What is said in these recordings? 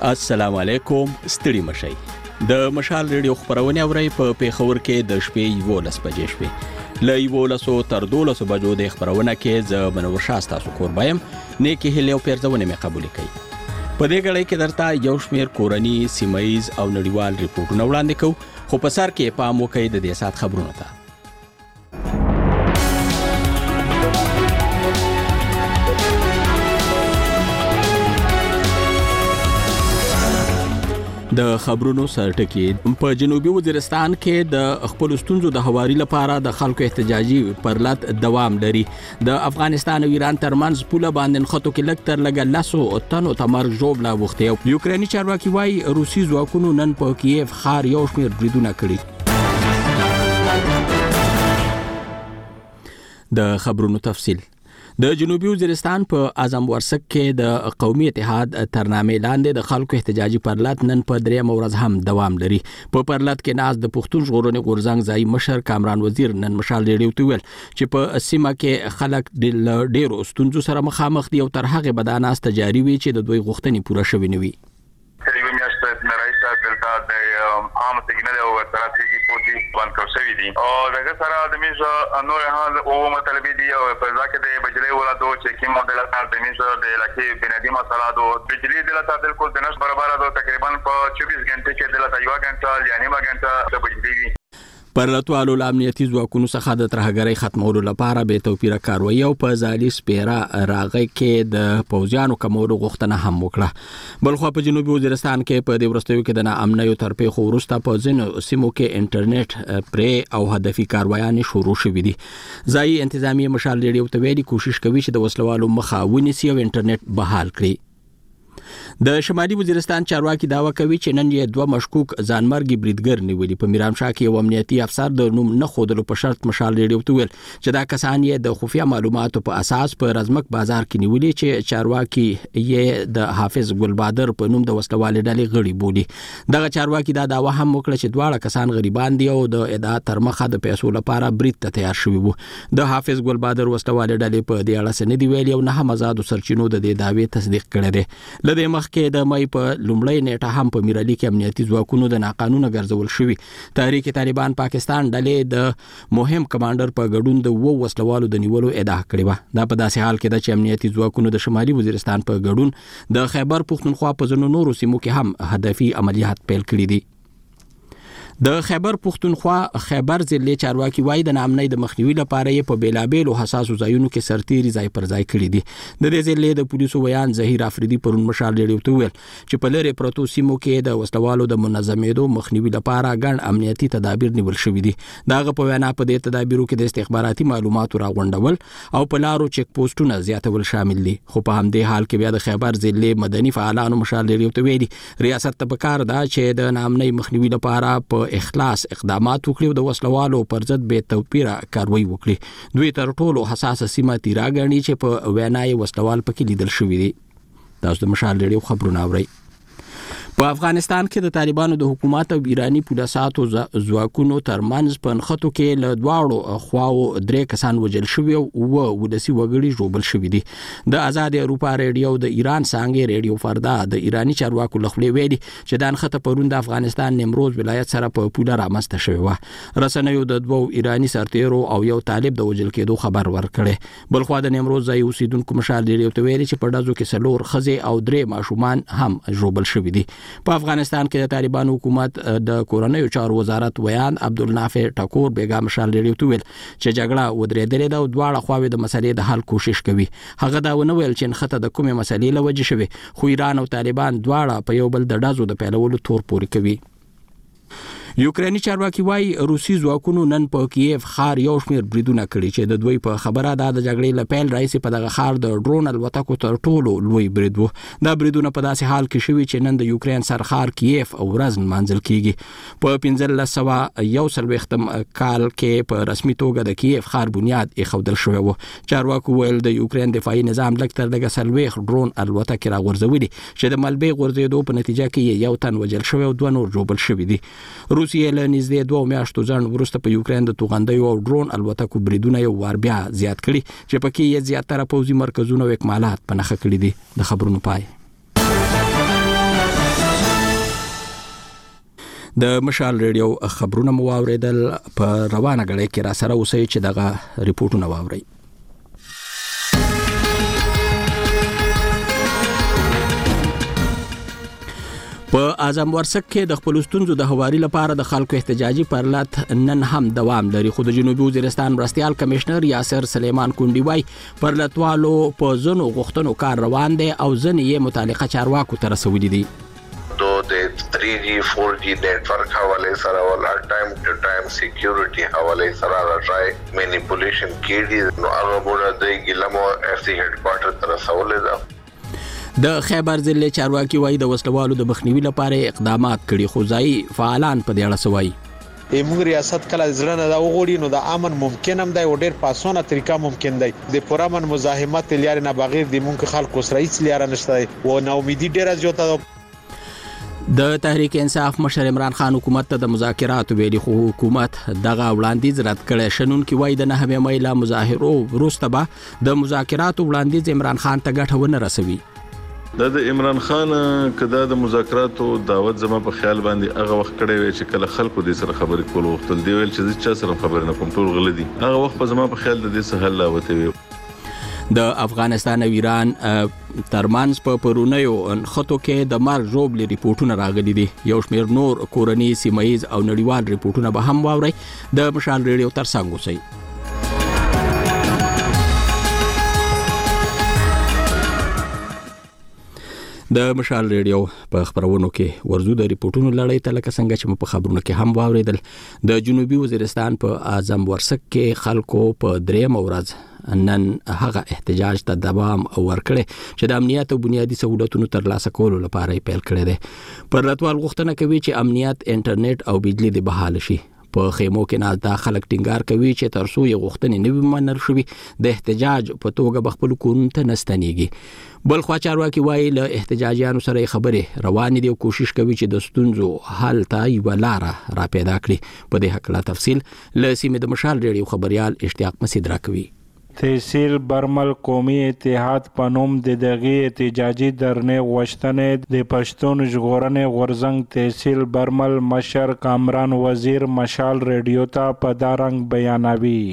السلام علیکم، ستړي مشئ. د مشال ریډیو خبرونه اورئ په پیښور کې د شپې 11 بجې شپې له 11 تر 12 بجو د خبرونه کې ز منور شاستا سو قربایم نیکی هلیو پیرځونه مې قبول کړي. په دې غړې کې درته یو شمیر کورنی سیمایز او نړیوال ریپورتونه وړاندې کوو، خو په سر کې پام وکړئ د دې سات خبرونه ته. د خبرونو سرټکی په جنوبي وزیرستان کې د خپل ستونزو د حواري لپاره د خلکو احتجاجي پرلط دوام لري. د افغانستان او ایران ترمنځ پوله باندې خطو کې لګ تر لګ لاسو او تنو تمر جوړ لا وخته. یوکرینی چارواکي وايي روسي ځواکونو نن په کیف ښار یو شمیر بریدونه کړي. د خبرونو تفصیل. د جنوبي وزیرستان په اعظم ورسک کې د قومي اتحاد ترنامې لاندې د خلکو احتجاجي پرلط نن په درېم ورځ هم دوام لري. په پرلط کې ناز د پښتون ژغورنې غورځنګ ځای مشر کامران وزیر نن مشال ریډیو ته ویل چې په سیمه کې خلک د ډیرو ستونزو سره مخامخ دي او تر هغه بداناست جاری وي چې د دوی غوښتنې پوره شوي نه وي. عام سیګنل او ترافیکي پولیس باندې کوشوي دي او دغه سره د میزه نور حال او مطلبي دي او په ځکه د بجلی ولادو چې کوم مودل سره د میزه د علاقې بنیادی مسله د بجلی د لته بالکل د نش برابر ده، تقریبا په 24 غنټه کې د لته یو غنټه یعنی ما غنټه د بجلی وي. پرلطوالو امنیتي ځواکونو څخه د ترهګرۍ ختمولو لپاره به توپیره کاروي او په ځالي سپیرا راغی کې د پوځیانو کمولو غوښتنه هم وکړه. بلخو په جنوبي وزیرستان کې په دې ورستیو کې د ناامنیو ترپې خو ورسته په ځینو سیمو کې انټرنیټ پرې او هدفي کاروایان شروع شوې دي. ځای انتظامی مشال ریډیو ته ویلي کوشش کوي چې د وسلوالو مخه ونیسي او انټرنیټ بحال کړي. د شمالي وزیرستان چارواکي داوا کوي چې نن یې دوه مشکوک ځانمرګي بریدګر نیولي. په میرامشاه کې یو امنیتي افسر د نوم نه خودلو په شرط مشال ریډیو ته ویل چې دا کسان یې د خفیه معلوماتو په اساس په رزمک بازار کې نیولي چې چارواکي یې د حافظ ګلبادر په نوم د وسلوالې ډلې غړي بولي. دغه چارواکي دا داوا هم وکړه چې دواړه کسان غریبان دي او د ادعا تر مخه د پیسو لپاره برید ته تیار شوي وو. د حافظ ګلبادر وسلوالې ډلې په دې اړه څه نه دی ویلي او نه هم آزادو سرچینو د دې دعوې تصدیق کړی دی. لدې کې د مې په لومړی نیټه هم په میرالي کې امنیتي ځواکونو د ناقانونه ګرځول شوی. تحریک طالبان پاکستان ډلې د مهم کمانډر په ګډون د وسلوالو د نیولو ادعا کړې و. دا په داسې حال کې د امنیتي ځواکونو د شمالي وزیرستان په ګډون د خیبر پښتونخوا په ځینو نورو سیمو کې هم هدفي عملیات پیل کړي دي. د خیبر پښتونخوا خیبر ضلع چارواکي وايي د نامنۍ د مخنیوي لپاره یې په بیلابېلو حساسو ځایونو کې سرتیري ځای پر ځای کړي دي. د دې ضلع د پولیسو ویان ظهیر افریدي پرون مشال ریډیو ته ویل چې په لری پروتو سیمو کې د وسلوالو د منظمېدو مخنیوي لپاره ګڼ امنیتي تدابیر نیول شوي دي. دغه په وینا په دې تدابیرو کې د استخباراتي معلوماتو راغونډول او په لارو چک پوسټونه زیاتول شامل دي. خو په همدې حال کې بیا د خیبر ضلع مدني فعالانو مشال ریډیو ته ویلي ریاست ته پکار ده چې د نامنۍ مخنیوي لپاره په اخلاص اقدامات وکړي او د وسلوالو پر ضد به توپیره کاروي وکړي. دوی تر ټولو حساسه سیمه تیرا ګڼي چې په وینای وسلوال پکې لیدل شوی دي. تاسو د مشال ریډیو خبرونه اورئ. په افغانستان کې د طالبانو د حکومت او ایرانی پولیساتو ځواکونو ترمنځ په نښتو کې له دواړو خواو 3 کسان وژل شوي او ولسي وګړي ژوبل شوي دي. د آزاد اروپا ریډیو د ایران څانګې ریډیو فردا د ایرانی چارواکو لخوا ویلي چې د نښته پرون د افغانستان نیمروز ولایت سره په پوله رامنځته شوی و. رسنیو د 2 ایرانی سرتیرو او یو طالب د وژل کېدو خبر ورکړي. بلخو د نیمروز ځای اوسیدونکو مشال ریډیو ته ویلي چې په ډزو کې 4 ښځې او 3 ماشومان هم ژوبل شوي دي. په افغانستان کې د طالبانو حکومت د کورنیو چارو وزارت ویان عبدالنافع ټکور بیگا مشال ریډیو ته ویل چې جګړه ودرېدلې ده او دواړه خواوې د مسلې د حل کوشش کوي. هغه دا ونه ویل چې نښته د کومې مسلې له وجې شوې، خو ایران او طالبان دواړه په یو بل د ډزو د پیلولو تور پورې کوي. یوکرینی چارواکي وايي روسي ځواکونو نن په کیف ښار یو شمیر بریدونه کړي چې د دوی په خبره ده د جګړې له پیل راځي په دغه ښار د ډرون الوتکو تر ټولو لوی برید وو. دا بریدونه په داسې حال کې شوي چې نن د یوکرین سرښار کیف او ورځ منځل کیږي. په 1541 کال کې په رسمي توګه د کیف ښار بنیاد ایښودل شوی و. چارواکو ویل د یوکرین دفاعي نظام لږ تر لږه 40 ډرون الوتکې راغورځولي چې د ملبې غورځېدو په نتیجه کې یو تن وژل شوی او 2 نور ژوبل شوي دي. روسیې له نږدې 2 میاشتو ځنډ وروسته په یوکرین د توغندیو او ډرون الوتکو بریدونه یو وار بیا زیات کړي چې پکې یې زیاتره پوځي مرکزونه او اکمالات په نښه کړي دي. د خبرونو پای. د مشال ریډیو خبرونه مو واوریدل په روانه غړې کې را سره اوسئ چې دغه ریپورتونه واورئ. په اعظم ورسک کې د خپل ستونزو د هواري لپاره د خلکو احتجاجي پرلط نن هم دوام لري، خو د جنوبي وزیرستان مرستیال کمشنر یاسر سلیمان کونډي وایي پرلطوالو په ځینو غوښتنو کار روان دی او ځینې یې متعلقه چارواکو ته رسولي دي. د 3G 4G نیټورک حواله سره ولا ټایم ټو ټایم سکیورټي حواله سره راځي مینیپولیشن کېږي، نو هغه بوله د ګلمو افسی هډ کوارټر تر رسولې ده. د خیبر ضلع چارواکي وایي د وسلوالو د مخنیوي لپاره اقدامات کړي، خو ځایي فعالان په دې اړه څه وایي. موږ ریاست کله ځړنه دا وغوړي نو د امن ممکن هم دی او ډېر پاسونه طریقه ممکن دی. د پرامن مزاحمت لري نه بغیر د موږ خلکو سره هیڅ لاره نشته او نو امیدي ډېر زیاته. د تحریک انصاف مشر عمران خان حکومت ته د مذاکرات ویلي، خو حکومت دغه وړاندیز رد کړی. شنونکي وایي د 9 مې لا مظاهرو وروسته به د مذاکراتو وړاندیز عمران خان ته ګټه ونه رسوي. د عمران خان کدا د مذاکراتو دعوت زما په خیال باندې هغه وخت کړی وي چې کله خلکو د سره خبرې کول وختل دی ویل چې چا سره خبرې نه کوم ټول غلدي، هغه وخت په زما په خیال د دې سهل لاوته وي. د افغانستان او ایران ترمنځ په پرونیو خطو کې د مرګ ژوبل ریپورتونه راغلي دي. یو شمېر نور کورني سیمایز او نړیوال ریپورتونه به هم واوري. د مشال ریډیو ترڅنګ اوسئ. د مشال ریډیو په خبرونو کې ورزو د ریپورتونو لړۍ ته لکه څنګه چې په خبرونو کې هم واوریدل، د جنوبي وزیرستان په اعظم ورسک کې خلکو په 3 ورځ نن هغه احتجاج ته دوام ورکړي چې د امنیت او بنیادي سہولتونو ترلاسه کولو لپاره یې پیل کړی دی. پرلطوال غوښتنه کوي چې امنیت، انټرنیټ او بجلی د بحال شي. په خیمو کې ناز دا خلک ټینګار کوي چې ترڅو یې غوښتنې نه وي منل شوي د احتجاج په توګه بخپل کورونو ته نستنیږي. بل خوا چارواکي وایي له احتجاجیانو سره خبرې روانې دي او کوشش کوي چې د ستونزو حل ته یوه لاره را پیدا کړي. په دې هکله تفصیل له سیمې د مشال ریډیو خبریال اشتیاق مسعود راکوي. تحصیل برمل قومي اتحاد په نوم د دغه احتجاجي درنې غوښتنې د پښتون ژغورنې غورځنګ تحصیل برمل مشر کامران وزیر مشال ریډیو ته په دا رنګ بیانوي.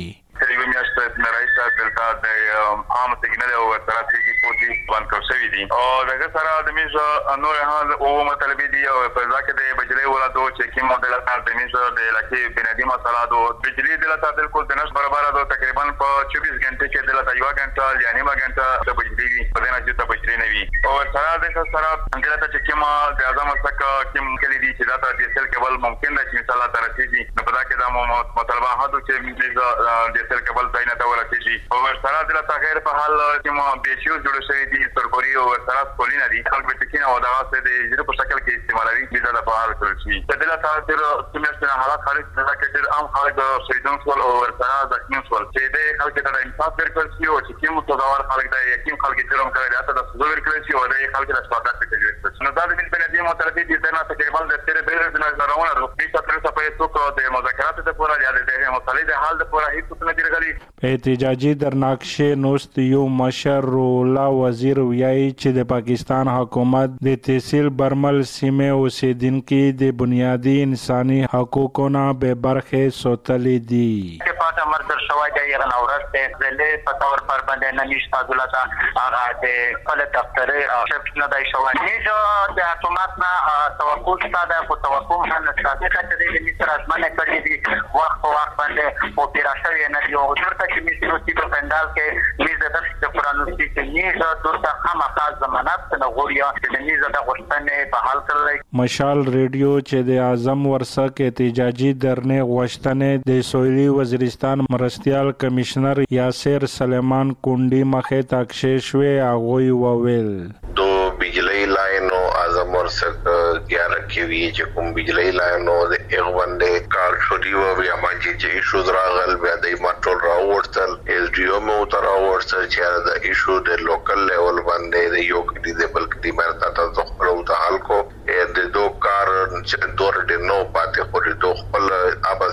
عام سیګنل او ستراتیژي پوجي باندې کوي دي او دغه سره د میزه نور هغه او مطلب دي او په ځکه د بجلی ولادو چې کوم مدل سره د میزه د لکه بنادي مسله د بجلی د لته بالکل د نش برابر ده، تقریبا په 24 غنټه کې د لته یو غنټه یعنی ما غنټه د بجلی په دې نه چې د بجلی نه وي او سره د سره د لته چې کوم د اعظم څخه کوم کلی دي چې دا د سل کېبل ممکن ده چې مثال تر رسیدي نو په دا کې د مطالبه هادو چې میزه د سل کېبل ځای نه ته ورسیږي او سره د لته غیر په حال چې مو بیشیو جوړ شوی دي سرګوري او سره سکولینه دي خلک به تکینه او دغه څه د جره په شکل کې استعمالوي چې دا په حال کړی شي. د دې لپاره چې سیمه حالات خارج د کې عام خلک د شهیدون سول او سره د ځکه سول چې د خلک ته د انصاف ورکړل شي او چې کوم متضرر خلک د یقین خلک جرم کړی دا ته د سزا ورکړل شي او د خلک د شفاعت کوي. نو دا د بنیادی مطالبه دي چې نه تقریبا د تیر به د نظرونه د څه په څوک د مذاکرات د پورا یا د مسلې د حل د پورا هیڅ څه نه درغلي. احتجاجي درناقشه نوست یو مشر رولا وزیر ویایي چې د پاکستان حکومت د تحصیل برمل سیمه اوسیدونکو د بنیادی انساني حقوقو نه به برخه سوتلې دي. پاته مرګ شوی دی یغه اورسته زله پتاور پر باندې نه نشته دولت هغه د خپل دفتر او شپ نه دی شوی نه د حکومت نه توقع ساده په توقع نه ساده کړي د مصر ازمنه کړی دي وخت په وخت باندې او پیراشوی نه دی او درته چې مصر په پندال کې میزه د قرآن کې میزه درته خامخا ضمانت نه غوړیا چې میزه د غوښتنې په حال کړل. مشال ریډیو چې د اعظم ورسک احتجاجي درنې غوښتنې د سویلي وزیرستان مرستیال کمشنر یاسر سلیمان کونډي مخې ته کښې هغوی وویل دو بجلی لاینو اعظم ورسک 11 کیوی چې کوم بجلی لاینو د ایغوندې کار شوی و بیا باندې چې ایشو دراغل بیا د ماټول راوړتل اس ډی او مو تر راوړتل چې د ایشو د لوکل لیول باندې د یو کې د بلک د مرتا ته خپل او حل کو د دوه کار چې دور د نو پاتې خوري دوه خپل ابز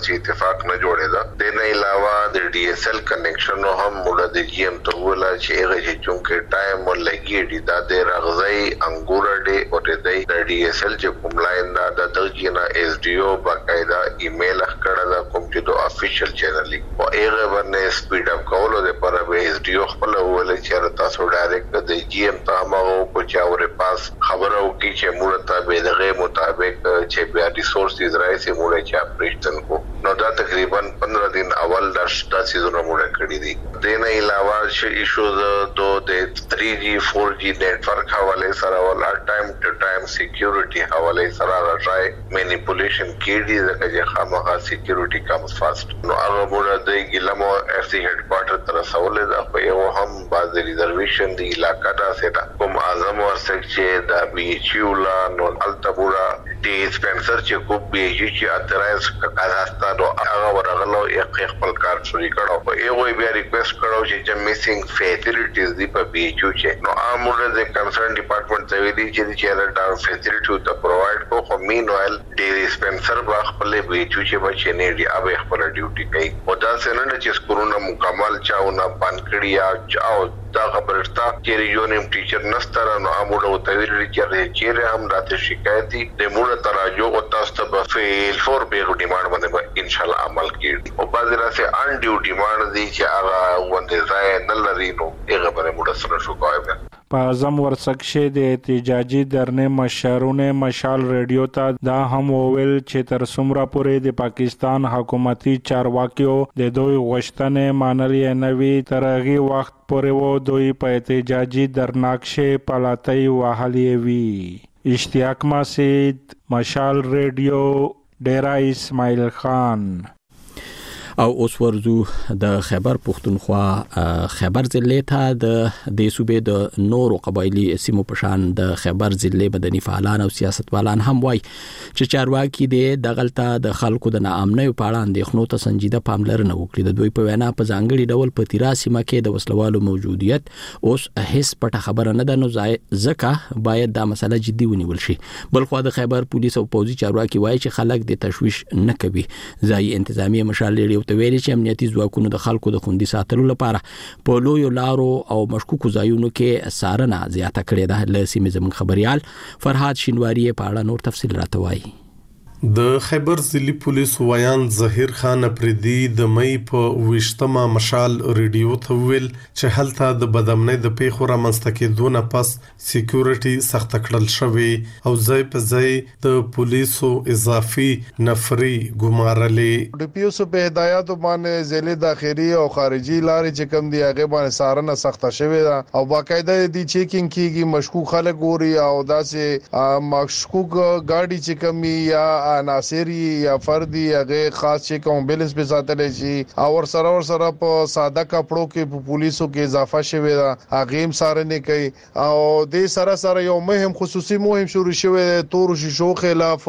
چې اتفاق نه جوړېدا. د نه علاوه د ډي اس ال کنیکشن هم موږ د جی ایم ته ولا چې هغه چې چونکه ټایم ولګي دي دا د رغزي انګور ډي او د ډي اس ال چې کوم لاین دا د دغه اس ډي او باقاعده ایمیل کړه دا کوم چې د افیشل چینل او هغه باندې سپیډ اپ کولو د پر به اس ډي او خپل ول چې تاسو ډایرکټ د جی ایم ته ماغو کو چاوره پاس خبرو کی چې موږ ته به دغه مطابق چې بیا ریسورسز راځي موږ چې اپریشن کو نو دا تقریبا 15 دن اول د سیزن موږ کړی دي. د نه علاوه چې ایشوز د 3G 4G نیټورک حواله سره ولا ټایم ټو ټایم سکیورټي حواله سره راځي مینیپولیشن کېږي ځکه چې خامخا سکیورټي کمز فاست. نو هغه موږ د ګلمو اف سی هډ کوارټر تر سوالې دا په یو هم باز ریزرویشن دی علاقہ دا سیټا کوم اعظم ورسک چې د بي ایچ یو لا نو التبورا دی سپنسر چې کو بي ایچ یو چې اترایز کازاستان او هغه ورغلو یو خپل کار شروع کړو په یو بیا ریکوست کړو چې میسینګ فیسیلیټیز دی په بي ایچ یو چې نو امره د کنسرن ډپارټمنټ ته ویلي چې دا فیسیلیټي ته پرووایډ کو خو مینوال دی سپنسر با خپل بي ایچ یو چې بچ نه دی اوبه خپل ډیوټي کوي او دا څنګه چې سکرونه مکمل چاونه پانکړیا چاو دا خبرستا چې ریجونیم ټیچر نستره نو امره ته ویلي چې هم راته شکایتي د موږ تراجو او تاسو ته فیل فور به ډیماند باندې ان شاء الله عمل کیږي او بعض راځي ان ډیو ډیماند دي چې هغه ونده ځای نه لري نو هغه باندې موږ سره شو کوو. په اعظم ورسکشه د احتجاجي درنه مشرونه مشال ریډیو ته دا هم وویل چې تر څومره پورې د پاکستان حکومتي چارواکیو د دوی غوښتنې منلې نه وي تر هغه وخت پورې و دوی په احتجاجي درناکشه پلاتای وهلې وي. اشتیاق مسعود مشال ریډیو ډیرا اسماعیل خان. او اوس ورزو د خیبر پختونخوا خیبر ضلع ته د صوبې د نورو قبایلی سیمو په شان د خیبر ضلع مدني فعالان او سیاستوالان هم وای چې چارواکي د غلطه د خلکو د ناامنۍ په اړه اندېښنو ته سنجیده پاملرنه وکړي. د دوی په وینا په ځانګړي ډول په تیرا سیمه کې د وسلوالو موجودیت اوس هیڅ پټه خبره نه ده نو ځکه باید دا مسله جدي ونیول شي. بلخو د خیبر پولیس او پوځي چارواکي وای چې خلک د تشویش نه کوي. ځای انتظامی مشال لري ته ویلي چې امنیتي ځواکونو د خلکو د خوندي ساتلو لپاره په لویو لارو او مشکوکو ځایونو کې څارنه زیاته کړې ده. له سیمې زموږ خبريال فرهاد شینواری په اړه نور تفصیل راته وایي. د خیبر ضلعي پولیس ویان ظهیر خان پردي د مې په وشتمه مشال ریډیو ته ویل چې هلته د بدامنۍ د پیښو رامنځته کېدو نه پس سکیورټي سخت کړل شوی او ځای په ځای د پولیسو اضافي نفري ګمارلې. د پیوسو په هدایت باندې ضلع داخلي او خارجي لارې چې کوم دی هغه باندې سارنه سخت شوی ده او باقاعده دی چیکینګ کیږي مشکوک خلک ګوري او داسې مشکوک گاډي چې کوم یا عناصری یا فردی هغه خاص چې کوم بیلنس په ساتل شي او سره په ساده کپړو کې پولیسو کې اضافه شوی دا هغه هم سارنه کوي او د سره یو مهم خصوصي مهم شروع شوی تور شیشو خلاف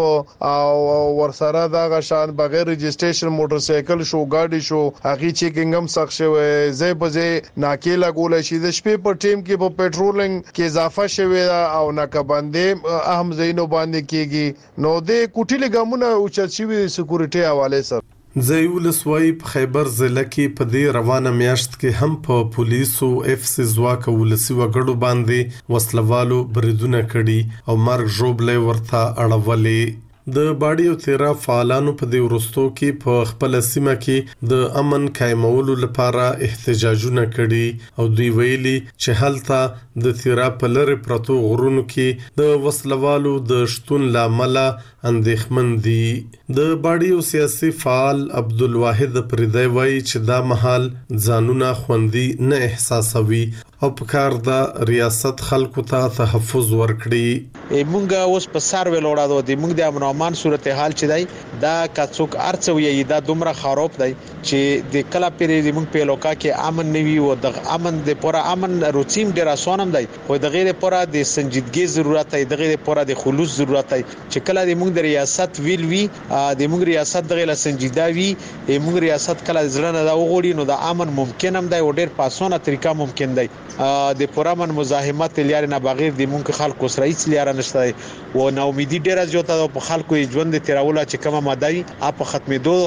او ورسره دا غشان بغیر رجسټریشن موټر سایکل شو گاډي شو هغه چیکینګ هم سخت شوی زې په زې ناکیلا ګول شي د شپې په ټیم کې په پټرولینګ کې اضافه شوی او ناکبندې اهم زینو باندې کېږي نو د کوټیل ګامونه او چتشوي سکیورټي حواله سره زیول سوای په خیبر ضلع کې په دې روانه میاشت کې هم په پولیسو اف سی ځواک ولسی وګړو باندې وسلوالو بریدونه کړي او مرګ ژوبلې ورته اړولې. د باډي او تیرا فعالانو په دې ورستو کې په خپل سیمه کې د امن قائمولو لپاره احتجاجونه کړي او دوی ویلي چې هلته د تیرا په لری پرتو غرونو کې د وسلوالو د شتون لامل اندېښمن دي. د باډي او سیاسي فعال عبدالواحد پردی وایي چې دا مهال ځانونه خوندي نه احساسوي او په کار د ریاست خلکو ته تحفظ ورکړي. مونږه اوس په سر ویلوړادو دي مونږ د امن صورتحال چې دی دا کڅوک ارڅوي دا دومره خراب دی چې د کلا پیری مونږ په لوکا کې امن نوي او د امن د پوره امن روتیم ډیر اسانم دی او د غیر پوره د سنجیدګي ضرورت دی د غیر پوره د خلوص ضرورت دی چې کلا د مونږ د ریاست ویل وی د مونږ ریاست د غیر سنجیده وی مونږ ریاست کلا ځلنه دا وګوري نو د امن ممکن هم دی او ډیر په اسانه طریقه ممکن دی د پرامن مزاحمت لري نه بغیر د مونږ خلکو سره هیڅ لري نشته او نو امیدي ډیره زیاته په خلکو ژوند تیراوله چې کومه ماده اپ ختمېدو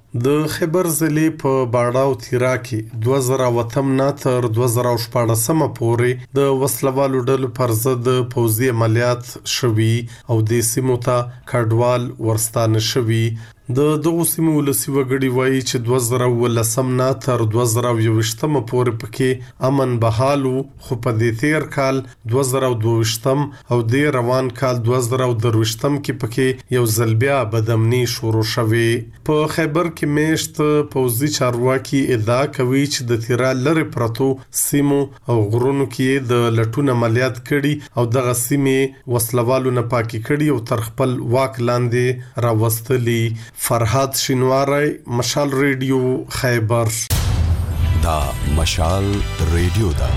د خیبر ضلع په باړاو تیرا کې 2008 نه تر 2014 پورې د وسلوالو ډلو پر ضد پوځي عملیات شوي او د سیمو ته کډوال ورستانه شوي. د دغه سیمو ولسی وګړي وایي چې 2019 نه تر 2021 پورې پکې امن بحالو، خو په دې تیر کال 2022 او د روان کال 2023 کې پکې یو ځل بیا بدامني شروع شوه. په خیبر کې میشت پوځي چارواکي ادعا کوي چې د تیرا لری پرتو سیمو او غرونو کې د لټون عملیات کړي او دغه سیمې وسلوالو نه پاکي کړي او تر خپل واک لاندې راوستلي. فرهاد شینواری، مشال ریډیو، خیبر. دا مشال ریډیو دا.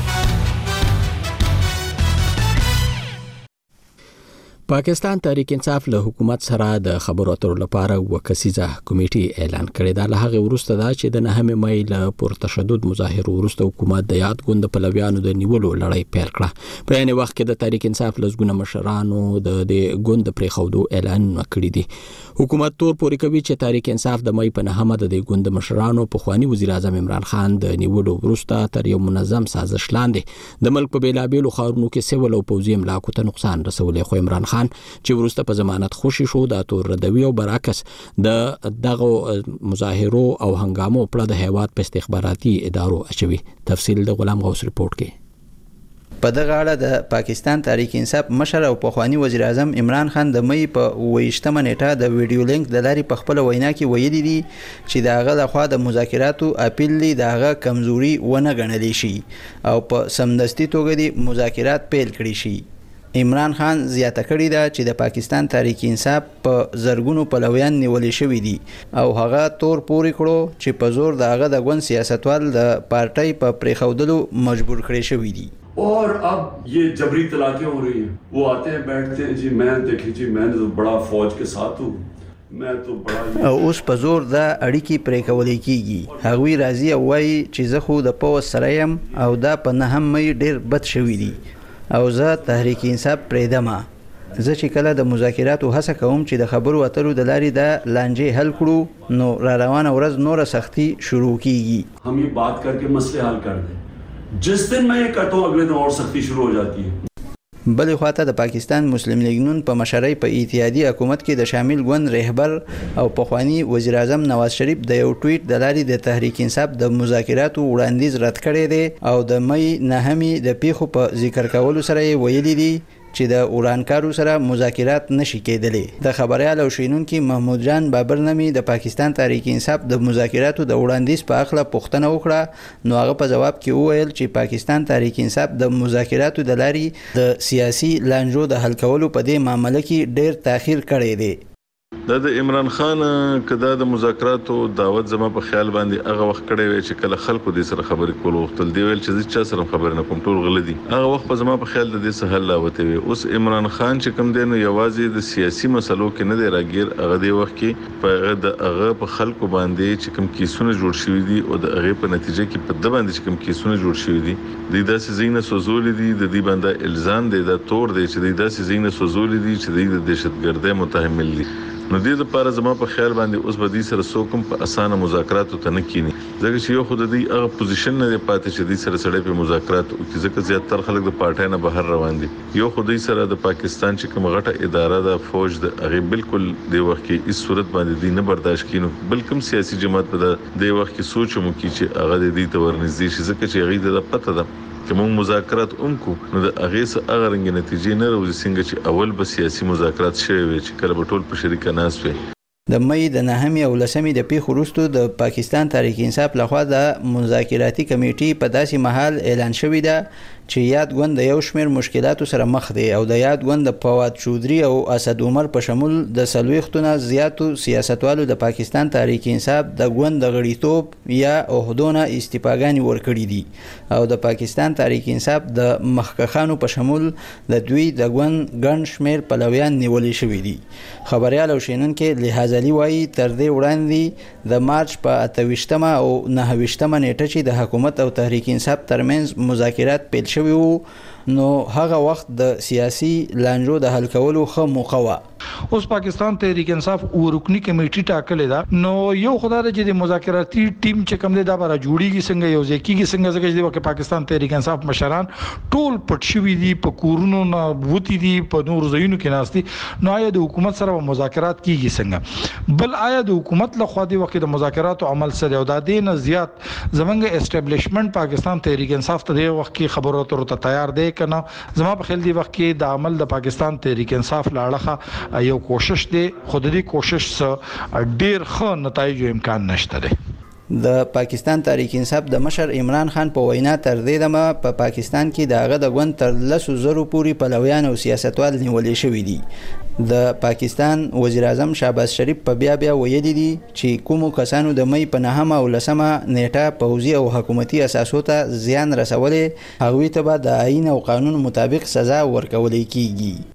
پاکستان تحریک انصاف له حکومت سره د خبرو اترو لپاره وکسیزه کمیټه اعلان کړې ده. له هغه وروسته دا چې د 9 مې له پرتشدد مظاهرو وروسته حکومت د یاد ګوند په لویانو د نیولو لړۍ پیل کړه. په یعنی وخت کې د تحریک انصاف لزګونه مشرانو د ګوند پرې خودو اعلان کړی دی. حکومت تور پورې کوي چې تحریک انصاف د مې په 9 د ګوند مشرانو په خواني وزیر اعظم عمران خان د نیولو وروسته تر یو منظم سازش لاندې د ملک په بیلابېلو ښارونو کې سیول او پوځي املاکو ته نقصان رسولې. خو عمران خان چې ورسته په ضمانت خوشي شو د تور ردوي او برعکس د دغه مظاهرو او هنګامو په د هیواد په استخباراتي ادارو اچوي. تفصیل د غلام غوث رپورت کې. په دغه اړه د پاکستان تحریک انصاف مشر او پخوانی وزیر اعظم عمران خان د مې په 28 نیټه د ویډیو لینک د لارې په خپل وینا کې ویلي دي چې دغه لخوا د مذاکراتو اپیل دی دغه کمزوري ونه غنلی شي او په سمدستي توګه د مذاکرات پیل کړي شي. عمران خان زیاته کړی دا چې د پاکستان تحریک انصاف په زرګونو پلویان نیولې شوی دي او هغه تور پوري کړو چې په زور دغه د ګوند سیاستوال د پارټۍ په پریخودلو مجبور کړی شوی دي. और अब ये जबरी तलाक़ें हो रही हैं. वो आते हैं बैठते हैं जी मैं देखिए जी मैं तो बड़ा फौज के साथ हूँ او اوس په زور دا اړیکی پرې کولې کیږي. هغوی راځي او وایي چې زه خو د پوځ سره یم او دا په 9 مې ډیر بد شوی دي او زه تحریک انصاف پرېدم. زه چې کله د مذاکراتو هڅه کوم چې د خبرو اترو د لارې د لانجې حل کړو نو را روانه ورځ نور سختی شروع کیږي. हम ये बात करके मसले हल कर दें. जिस दिन मैं ये करता हूँ अगले दिन और सख्ती शुरू हो जाती है. بلې خواته د پاکستان مسلم لیگ نون په مشرۍ په اتحادیه حکومت کې د شامل ګوند رهبر او پخوانی وزیر اعظم نواز شریف د یو ټویټ د لارې د تحریک انصاف د مذاکراتو وړاندیز رد کړی دی او د مې 9 د پیښو په ذکر کولو سره ویلي دي چې د اورانکارو سره مذاکرات نشي کېدلی. د خبريال او شینونکو محمود جان بابر نمی د پاکستان تحریک انصاف د مذاکراتو د وړاندیز په اړه پوښتنه وکړه نو هغه په جواب کې وویل چې پاکستان تحریک انصاف د مذاکراتو د لارې د سیاسي لانجو د حل کولو په دې معاملې کې ډېر تاخير کړی دی. د عمران خان کدا د مذاکراتو دعوت زما په خیال باندې هغه وخت کړی وی چې کله خلکو د سره خبرې کول وختل دی ویل چې چا سره خبرې نه کوم ټول غلدي. هغه وخت په زما په خیال د دې سهل لاوته وي. اوس عمران خان چې کوم دی نو یوازې د سیاسي مسلو کې نه دی راګیر. هغه دی وخت کې په هغه په خلکو باندې چې کوم کیسونه جوړ شوی دي او د هغه په نتیجه کې په د باندې چې کوم کیسونه جوړ شوی دي د داسې زینه سوزول دي د دې باندې الزام دی د تور دی چې د داسې زینه سوزول دي چې د دهشتګردۍ متحمل دي. نو دې لپاره زما په خیال باندې اوس به دې سره څوک په اسانه مذاکراتو ته نه کینی ځکه چې یو خود دې هغه پوزیشن نه پاتې چې دې سره سړی په مذاکرات او کې ځکه زیاتره خلک د پارټۍ نه بهر روان دي. یو خود دې سره د پاکستان چې کوم غټه اداره د فوج د هغه بالکل د وخت کې هیڅ صورت باندې دې نه برداشت کینو بلکې سیاسي جماعت په د وخت کې سوچ مو کی چې هغه دې ته ورنږدې شي ځکه چې هغه د پته ده کوم مذاکرات کو نو د هغه سره هغه رنګ نتیجې نه راوځي څنګه چې اول به سیاسي مذاکرات شوي وي چې کله به ټول په شریکه ناس وي. د مې د 9 او 10 د پیښو وروسته د پاکستان تحریک انصاف لخوا د مذاکراتي کمیټې په داسې محل اعلان شوی ده چې یاد ګوند د یو شمېر مشکلاتو سره مخ دی او د یاد ګوند د فواد چودري او اسد عمر په شمول د سلويختونه زیاتو سیاستوالو د پاکستان تحریک انصاف د ګوند د غړیتوب یا عہدونه استفاګانی ورکړي دي او د پاکستان تحریک انصاف د مخکخانو په شمول د دوی د ګوند ګڼ شمېر پلویان نیولې شوی دي. خبريال او شینونکو لحاظلی وایي تر دې وړاندې د مارچ په 28 او 29 نیټه چې د حکومت او تحریک انصاف ترمنځ مذاکرات پیل شوی وو نو هغه وخت د سیاسي لانجو د حل کولو ښه موقع وه. اوس پاکستان تحریک انصاف ورکنی کمیټي ټاکلې ده نو یو خدای چې د مذاکراتي ټیم چې کوم دی دا به جوړیږي څنګه یو ځکیږي څنګه چې د پاکستان تحریک انصاف مشران ټول پټ شوي دي په کورونو نه وتی دي په نور ځایونو کې ناشتي نو آیا د حکومت سره مذاکرات کیږي څنګه بل آیا د حکومت له خوا دی وخت د مذاکراتو عمل سره او د دې نه زیات زمونږ اسټابلیشمنت پاکستان تحریک انصاف ته د وخت کې خبرو ته تیار دی کنه زما په خیال دی وخت کې د عمل د پاکستان تحریک انصاف لاړه یو کوشش دی خود دې کوشش سره ډیر ښه نتایج امکان نشته دی د پاکستان تحریک انصاف د مشر عمران خان په وینا تر دې دمه په پاکستان کې دغه د غون تر 100,000 پورې پلویان او سیاستوال نیولې شوی دي د پاکستان وزیر اعظم شهباز شریف په بیا ویلي دي چې کومو کسانو د مې په 9 او 10 نیټه پوځي او حکومتي اساسو ته زیان رسولې هغوی ته به د آئین او قانون مطابق سزا ورکول کیږي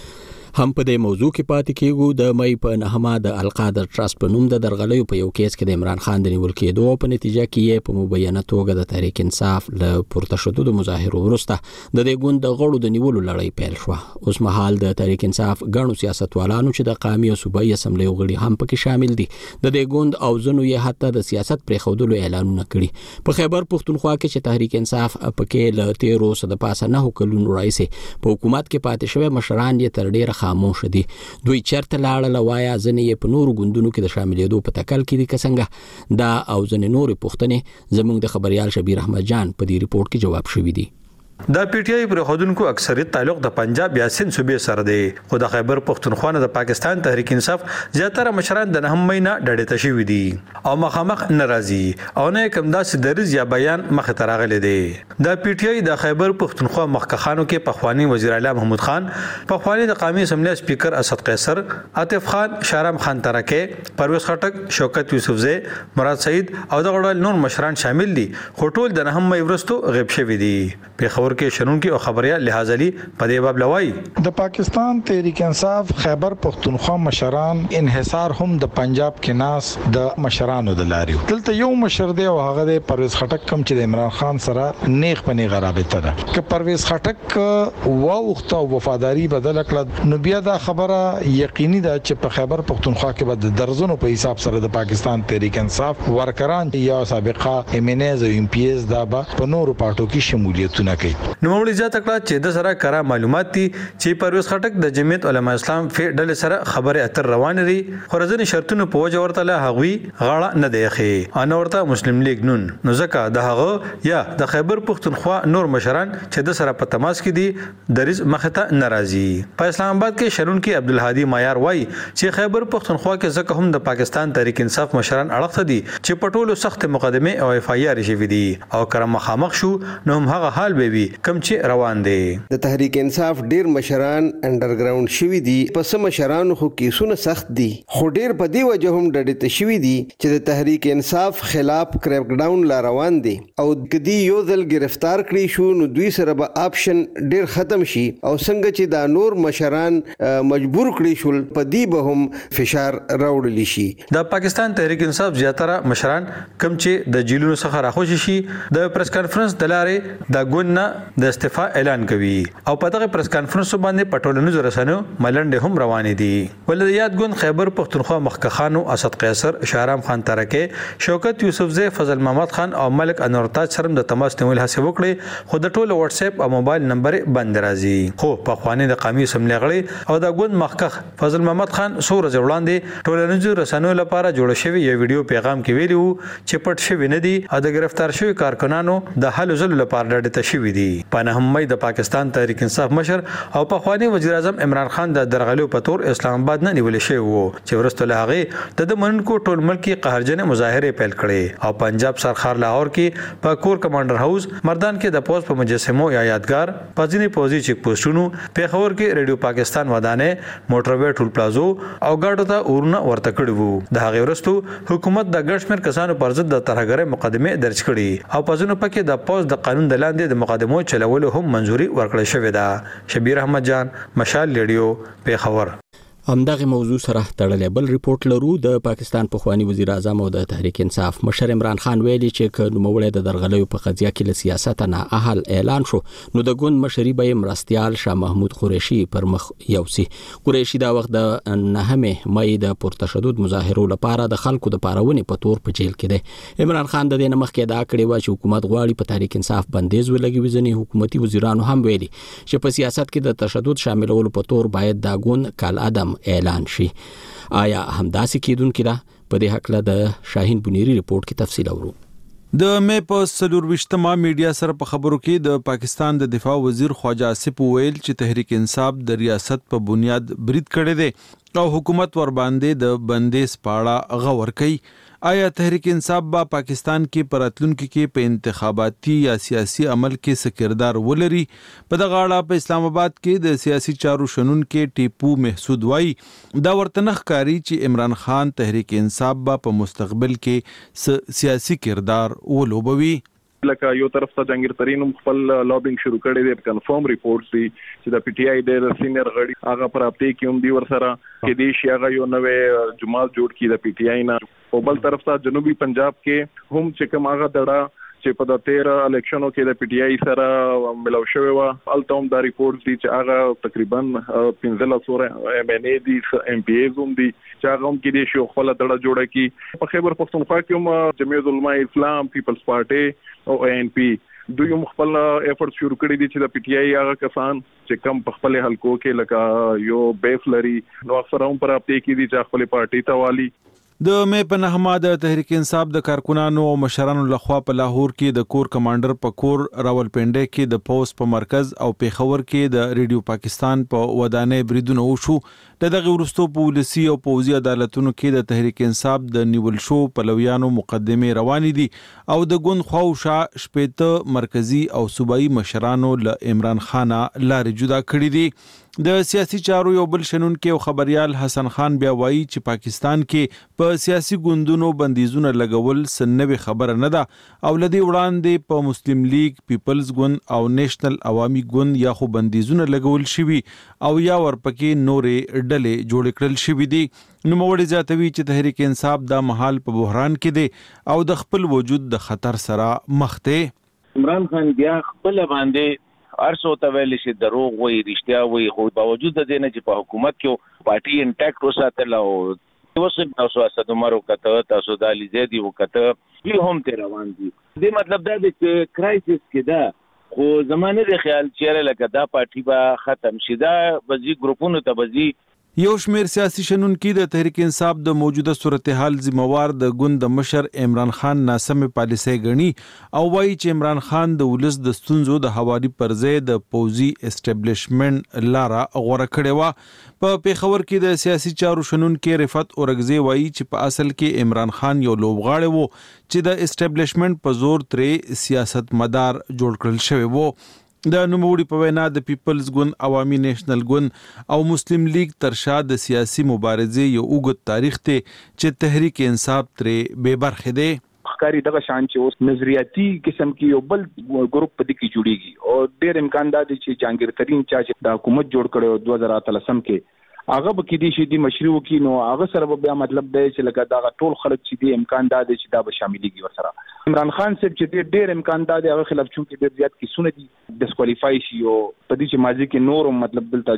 هم په دې موضوع کې پاتې کېږو د مې په 9 د القادر ټرست په نوم د درغلیو په یو کیس کې د عمران خان د نیول کېدو په نتیجه کې یې په مبینه توګه د تحریک انصاف له پورته شدو د مظاهرو وروسته د دې ګوند د غړو د نیولو لړۍ پیل شوه اوس مهال د تحریک انصاف ګڼو سیاستوالانو چې د قومي او صوبایي اسمبلی غړي هم پکې شامل دي د دې ګوند او ځنو یې حتی د سیاست پرې خودلو اعلانونه کړي په خیبر پښتونخوا کې چې تحریک انصاف پکې له 13 د پاسه 9 کلونو راځي په حکومت کې پاتې شوی مشران یې تر ډیره خاموش دي دوی چرته لاړل وایا ځنې په نورو ګوندونو کې د شاملېدو په تکل کې دي څنګه دا او ځنې نورې پوښتنې زموږ د خبريال شبیر احمد جان په دې ریپورت کې جواب شوی دی د پی ټی آی پر خودونکو اکثریت تعلق د پنجاب یا سند صوبې سره دی خو د خیبر پښتونخوا د پاکستان تحریک انصاف زیاتره مشران د 9 مینه ډډې ته شوي دي او مخامخ ناراضي او نه کوم داسې درز یا بیان مخ ته راغلي دي د پی ټی آی د خیبر پښتونخوا مخکخانو کې پخوانی وزیر اعلی محمود خان پخوانی د قومي اسمبلی سپیکر اسد قیصر عاطف خان شارم خان ترکه پرویز خټک شوکت یوسفزئی مراد سعید او د غړو نور مشران شامل دي خو ټول د 9 مې ورستو غیب شوي دي په خبر کې شنونکو او خبريال لحاظ علي په دې باب لوي د پاکستان تحریک انصاف خیبر پښتونخوا مشران انحصار هم د پنجاب کې ناس د مشرانو د لاري دلته یو مشر دی او هغه د پرویز خټک کم چې د عمران خان سره نیغ پنی غرابته ده ک پرویز خټک وخت او وفاداری بدل کړه نو بیا دا خبره یقیني ده چې په خیبر پښتونخوا کې به د درزونو په حساب سره د پاکستان تحریک انصاف ورکران یا سابقه امنیز او ام پی ایس دا په نورو پارټو کې شمولیتونه کوي نو مولوی زیاته کړه چې د سره کارا معلومات دي چې پرویز خټک د جمعیت علماء اسلام فی ډلې سره خبره اتر روان دي خورزنی شرطونه په وجه ورته له هغوی غاړه نه دی خي ان ورته مسلم لیگ نون نو ځکه د هغه یا د خیبر پښتونخوا نور مشران چې د سره په تماس کې دي درز مخته ناراضي په اسلام آباد کې شرونکي عبدالهادي معیار وای چې خیبر پښتونخوا کې ځکه هم د پاکستان تحریک انصاف مشران اړخته دي چې پټولو سخت مقدمه او اف ای آر شوی دي او کرم مخامخ شو نو هم هغه حال به وي کم چې روان دي د تحریک انصاف ډیر مشران انډرګراوند شوی دي پس مشران خو کیسونه سخت دي خو ډیر په دی وجه هم ډډه ته شوی دي چې د تحریک انصاف خلاف کریک ډاون لا روان دي او کدی یو ځل گرفتار کړی شو نو دوی سره به آپشن ډیر ختم شي او څنګه چې دا نور مشران مجبور کړی شول په دی به هم فشار راوړل شي د پاکستان تحریک انصاف زیاتره مشران کم چې د جیلونو څخه راخوشي شي د پریس کانفرنس د لارې د ګوند د استعفا اعلان کوي او په دغه پریس کانفرنس باندې پټولنو رسنیو ملنډ هم روان دي ولې یاد ګوند خیبر پښتونخوا مخکخانو اسد قیصر شارم خان ترکه شوکت یوسفزئی فضل محمد خان او ملک انور تاج سره د تماس نیول هڅه وکړي خو د ټولو واتس اپ او موبایل نمبر بند راځي خو په خوانې د قومي اسمبلی غړي او د ګوند مخکخ فضل محمد خان سور ځوړاندې ټولنیزو رسنیو لپاره جوړ شوی یو ویډیو پیغام کې ویلو چې پټ شوی نه دي او د گرفتار شوی کارکنانو د حل زل لپاره ډډه ته شوی دي په نهمه د پاکستان تحریک انصاف مشر او په خواني وزیر اعظم عمران خان د درغلیو په تور اسلام آباد نه نیول شوی وو چې ورسته له هغه د منکو ټول ملکی قهرجن مظاهره پیل کړي او پنجاب سرخار لاهور کې په کور کمانډر هاوس مردان کې د پوز په مجسمو یا یادګار پځینی پوزي چیک پوسټونو پیښور کې ریډیو پاکستان ودانه موټروي ټول پلازو او ګاډو ته ورونه ورته کړي وو د هغه ورستو حکومت د ګشمیر کسانو پر ضد د ترهګرۍ مقدمه درج کړي او پځونو پکې د پوز د قانون د لاندې د مقدمو چلولو هم منزوري ورکړل شوې ده. شبیر احمد جان، مشال ریډیو، پیښور. همدغه موضوع سره تړلې بل ریپورت لرو. د پاکستان پخوانی وزیر اعظم او د تحریک انصاف مشر عمران خان ویلي چې ک نوموړی د درغلیو په قضیه کې له سیاست نه اهل اعلان شو نو د ګوند مشري به مرستيال شاه محمود قریشي پر مخ یوسي. قریشي دا وخت د 9 مې د پرتشدد مظاهرو لپاره د خلکو د پارونې په تور په جیل کې دی. عمران خان د دې مخکې دا کړی و چې حکومت غواړي په تحریک انصاف بندیز ولګوي. ځینې حکومتي وزیرانو هم ویلي چې په سیاست کې د تشدد شاملولو په تور باید دا ګوند کال ادم اعلان شي. آیا همداسې کېدونکې ده؟ په دې حق له د شاهین بنيري ریپورت کې تفصیل اورو. د مې په 24مه میډیا سره په خبرو کې د پاکستان د دفاع وزیر خواجه آصف ویل چې تحریک انصاف د ریاست په بنیاد برید کړی دی او حکومت ور باندې د بندیز پاړه غور کوي. آیا تحریک انصاف با پاکستان کې پراتلونکو کې په انتخاباتي یا سیاسي عمل کې سکردار ولري؟ په دغه اړه په اسلام آباد کې د سیاسي چارو شنن کې ټیپو محسود وای دا ورته نخکاری چې عمران خان تحریک انصاف با په مستقبل کې سیاسي کردار ولوبوي. لکه یو طرف ته جنگیر ترين خپل لابینګ شروع کړی دی. کنفرم ریپورټس دي چې د پی ټی آی د سینیئر غړي هغه پراپتی کې هم دی ورسره کې دی شي هغه یو نوې جماعت جوړ کړي د پی ټی آی نه. او بل طرف ته جنوبي پنجاب کې هم چې کوم هغه دړه چې په د 13 الیکشنو کې د پی ټی آی سره ملو شوی و التهم دا ریپورټس دي چې هغه تقریبا 15 ایم ان ای دي ام پی ایز هم دي چې هغه هم کې دي شو خپل دړه جوړه کی. په خیبر پختونخوا کې هم جمعیت علماء اسلام پیپلز پارټي او ان پی دوی هم خپل ایفورت شروع کړی دي چې د پی ټی آی هغه کسان چې کم په خپل حلقو کې لکه یو بیف لري نو اکثر هم پراپتی کې دي چې خپل پارټي ته والی. د مې په 9 د تحریک انصاف د کارکونانو او مشرانو لخوا په لاهور کې د کور کمانډر په کور، راولپنډي کې د پوسټ په مرکز او پیښور کې د ریډیو پاکستان په ودانۍ بریدونه وشو. دغه ورستو په ولسی او پوزي عدالتونو کې د تحریک انصاف د نیول شو پلویانو مقدمه روان دي او د ګوند خواوشا شپېته مرکزی او صوبایي مشرانو له عمران خان لارې جدا کړې دي. د سیاسي چارو یو بل شنن کې خبريال حسن خان بیا وایي چې پاکستان کې په سیاسي ګوندونو بندیزونه لګول سنوي خبره نه ده او لدی وړاندې په مسلم لیگ، پیپلز ګوند او نېشنل عوامي ګوند یا خو بندیزونه لګول شوي او یا ورپکې نورې ډلې جوړ کړل شوي دي. نو موړي ځاتوي چې تحریک انصاف دا محل په بحران کې دی او د خپل وجود د خطر سره مخ دی. عمران خان بیا خپل باندې ارسو ته ویل شي دروغ وي رښتیا وي خو باوجود د دې نه چې په حکومت کې پارټي انټیکټ وساتل او اوس تاسو اسد عمر وکړه تاسو د علي زیدي وکړه یو هم تیر روان دي. دې مطلب دا دی چې کرایسس کې دا خو زمانه د خیال چیرې لکه دا پارټي به ختم شي دا بزي ګروپونو ته بزي. یو شمیر سیاسي شنن کې د تحریک انصاف د موجوده صورتحال ذمہوار د ګوند مشر عمران خان ناسمه پالیسي غني او وایي چې عمران خان د ولس د ستونزو د حوالي پرځې د پوزي اسټابلیشمنت لاره غوړه کړې و. په پیښور کې د سیاسي چارو شنن کې رفعت اورغزي وایي چې په اصل کې عمران خان یو لوبغاړی وو چې د اسټابلیشمنت په زور ترې سیاست مدار جوړ کړل شوی وو. د نوموړي په وینا د پیپلز ګوند، عوامي نېشنل ګوند او مسلم لیگ تر شا د سیاسي مبارزې یو اوږد تاریخ ته چې تحریک انصاف ترې بے برخه دی. خکاری دغه شان چې اوس نظریاتي قسم کې یو بل ګروپ په دې کې جوړیږي او ډېر امکان دا دی چې جهانگیر ترين چې د حکومت جوړ کړو 2013 کې هغه به کې دي چې د مشروع کې نو هغه سره بیا مطلب دی چې لکه دا ټول خلک چې دي امکان دا دی چې دا به شاملېږي ورسره. عمران خان صاحب چې ډېر امکان دا دی هغه خلاف چون کې ډېر زیات کیسونه دي ډیسکوالیفای شي او په دې چې ماضي کې نور مطلب دلته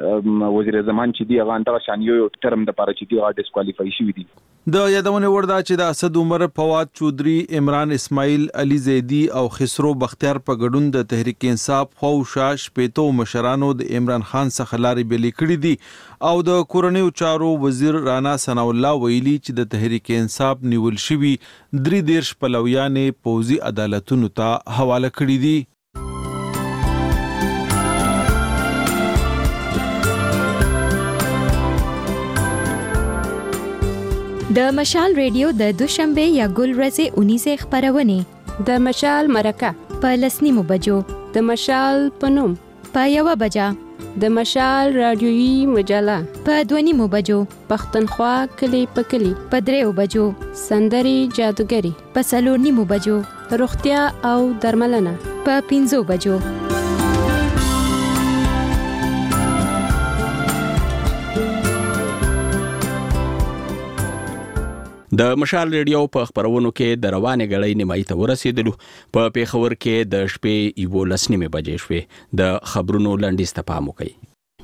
چې وزیر زمان چې دی هغه انده شان یو ټرم د پاره چې دی هغه ډیسکوالیفای شي دي. د یادونه وردا چې د اسد عمر، فواد چودري، عمران اسماعیل، علي زیدي او خسرو بختیار په ګډون د تحریک انصاف خواوشا شپېتو مشرانو د عمران خان څخه لارې بېلې کړې دي او د کورنیو چارو وزیر رانا ثنا الله ویلي چې د تحریک انصاف نیول شوي 3 پلویانې پوزي عدالتونو ته حواله کړې دي. د مشال ریډیو د دوشنبه یا ګل ورځې 19 خبرونه د مشال مرکه په لسنیمو بجو، د مشال پنوم په 1 بجا، د مشال رادیویي مجله په 2 بجو، پښتونخوا کلی په کلی په 3 بجو، سندري جادوګری په 4 بجو، روغتیا او درملنه په 5 بجو. د مشال ریډیو په خبرونو کې د روانې غړۍ نیمایي ته ورسېدلو. په پیښور کې د شپې 11:30 بجې شوې. د خبرونو لنډیز ته پام وکړئ.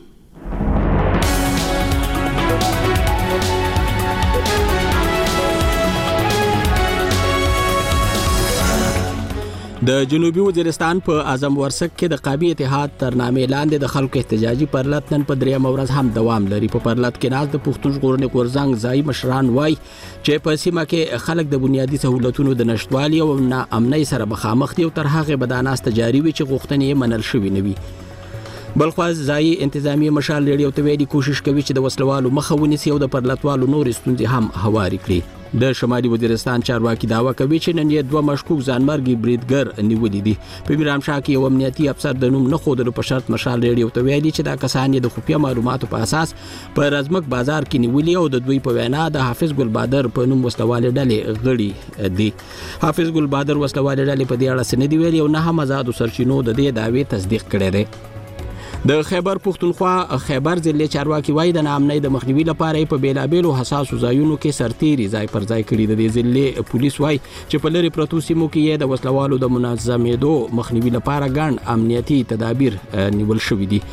د جنوبي وزیرستان په اعظم ورسک کې د قابي اتحاد تر نامې لاندې د خلکو احتجاجي پرلط نن په درېیمه ورځ هم دوام لري. په پرلط کې ناست د پښتون ژغورنې غورځنګ ځایي مشران وایي چې په سیمه کې خلک د بنیادي سہولتونو د نشټوالي او ناامنۍ سره مخامخ دي او تر هغه به دا ناسته جاري وي چې غوښتنې یې منل شوي نه وي. بلخوا ځایي انتظامی مشال ریډیو ته ویلي کوشش کوي چې د وسلوالو مخه ونیسي او د پرلطوالو نورې ستونزې هم هواري کړي. د شمالي وزیرستان چارواکي دعوا کوي چې نن یې 2 مشکوک ځانمرګي بریدګر نیولي دي. په میرامشاه کې یو امنیتي افسر د نوم نه ښودلو په شرط مشال ریډیو ته ویلي چې دا کسان یې د خفیه معلوماتو په اساس په رزمک بازار کې نیولي او د دوی په وینا د حافظ ګل بادر په نوم وسلوالې ډلې غړي دي. حافظ ګل بادر وسلوالې ډلې په دې اړه څه نه دي ویلي او نه هم آزادو سرچینو د دې دعوې تصدیق کړی دی. د خیبر پښتونخوا خیبر ضلع چارواکي وایي د ناامنۍ د مخنیوي لپاره په بیلابیلو حساسو ځایونو کې سرتیري ځای پر ځای کړي. د دې ضلع پولیس وایي چې په لرې پرتو سیمو کې یې د وسلوالو د منظمېدو مخنیوي لپاره ګڼ امنیتي تدابیر نیول شوي دي.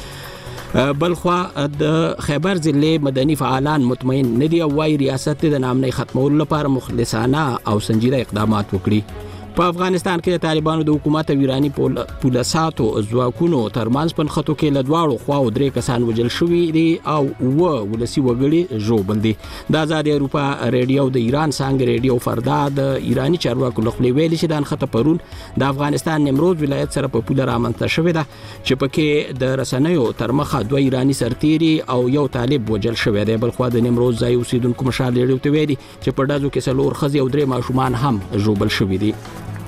بلخوا د خیبر ضلع مدني فعالان مطمئن نه دي او وایي ریاست د ناامنۍ ختمولو لپاره مخلصانه او سنجیده اقدامات وکړي. په افغانستان کې د طالبانو د حکومت او ایرانی پولیساتو ځواکونو ترمنځ په نښتو کې له دواړو خواو 3 کسان وژل شوي دي او 9 ولسي وګړي ژوبل دي. د آزاد اروپا ریډیو د ایران څنګه ریډیو فردا د ایرانی چارواکو له خولې ویلي چې د نښته پرون د افغانستان نیمروز ولایت سره په پوله رامنځته شوې ده چې پکې د رسنیو تر مخه 2 ایرانی سرتیري او یو طالب وژل شوی دی. بلخوا د نیمروز ځای اوسیدونکو مشال ریډیو ته ویلي چې په ډزو کې 4 ښځې او 3 ماشومان هم ژوبل شوي دي.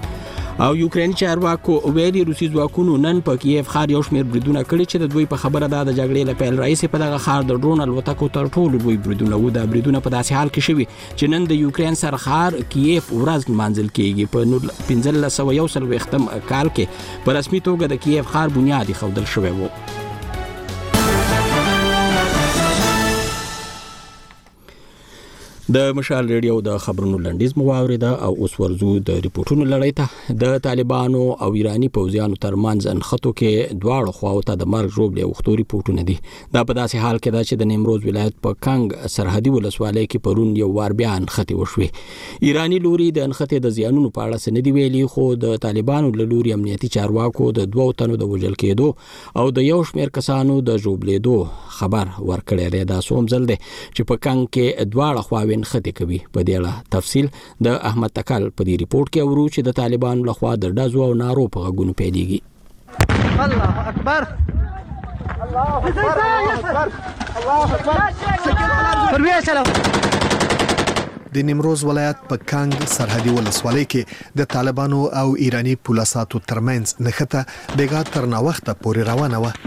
او یوکرین چارواکو ویلي روسي ځواکونو نن په کیف ښار یو شمېر بریدونه کړي چې د دوی په خبره ده د جګړې له پیل راهیسې په دغه ښار د ډرون الوتکو تر ټولو لوی بریدونه وو. دا بریدونه په داسې حال کې شوي چې نن د یوکرین سرښار کیف ورځ نمانځل کیږي. په 1541 کال کې په رسمي توګه د کیف ښار بنیاد ایښودل شوی وو. د مشال ریډیو د خبرونو لنډیز مو واوریده او اوس ورځو د ریپورتونو لړۍ ته. د طالبانو او ایرانی پوځیانو ترمنځ انخطو کې دواړو خواو ته د مرګ ژوبلې اوښتو ریپورتونه دي. دا په داسې حال کې ده چې د نیمروز ولایت په کنګ سرحدي ولسوالۍ کې پرون یو وار بیا انخطې وشوې. ایرانی لوري د انخطې د زیانونو په اړه څه نه دي ویلي خو د طالبانو له لوري امنیتي چارواکو د 2 تنو د وژل کېدو او د یو شمېر کسانو د ژوبلېدو خبر ورکړی دی. دا څوم ځل دی چې په کنګ کې دواړه خواوې نښتې کوي. په دې اړه تفصیل د احمد تکل په دې ریپورت کې اورو چې د طالبانو لخوا د ډزو او نارو په غږونو پیلېږي. الله اکبر الله اکبر الله اکبر. د نیمروز ولایت په کنګ سرحدي ولسوالۍ کې د طالبانو او ایرانی پولیساتو ترمنځ نښته بیګا تر ناوخته پورې روانه وه.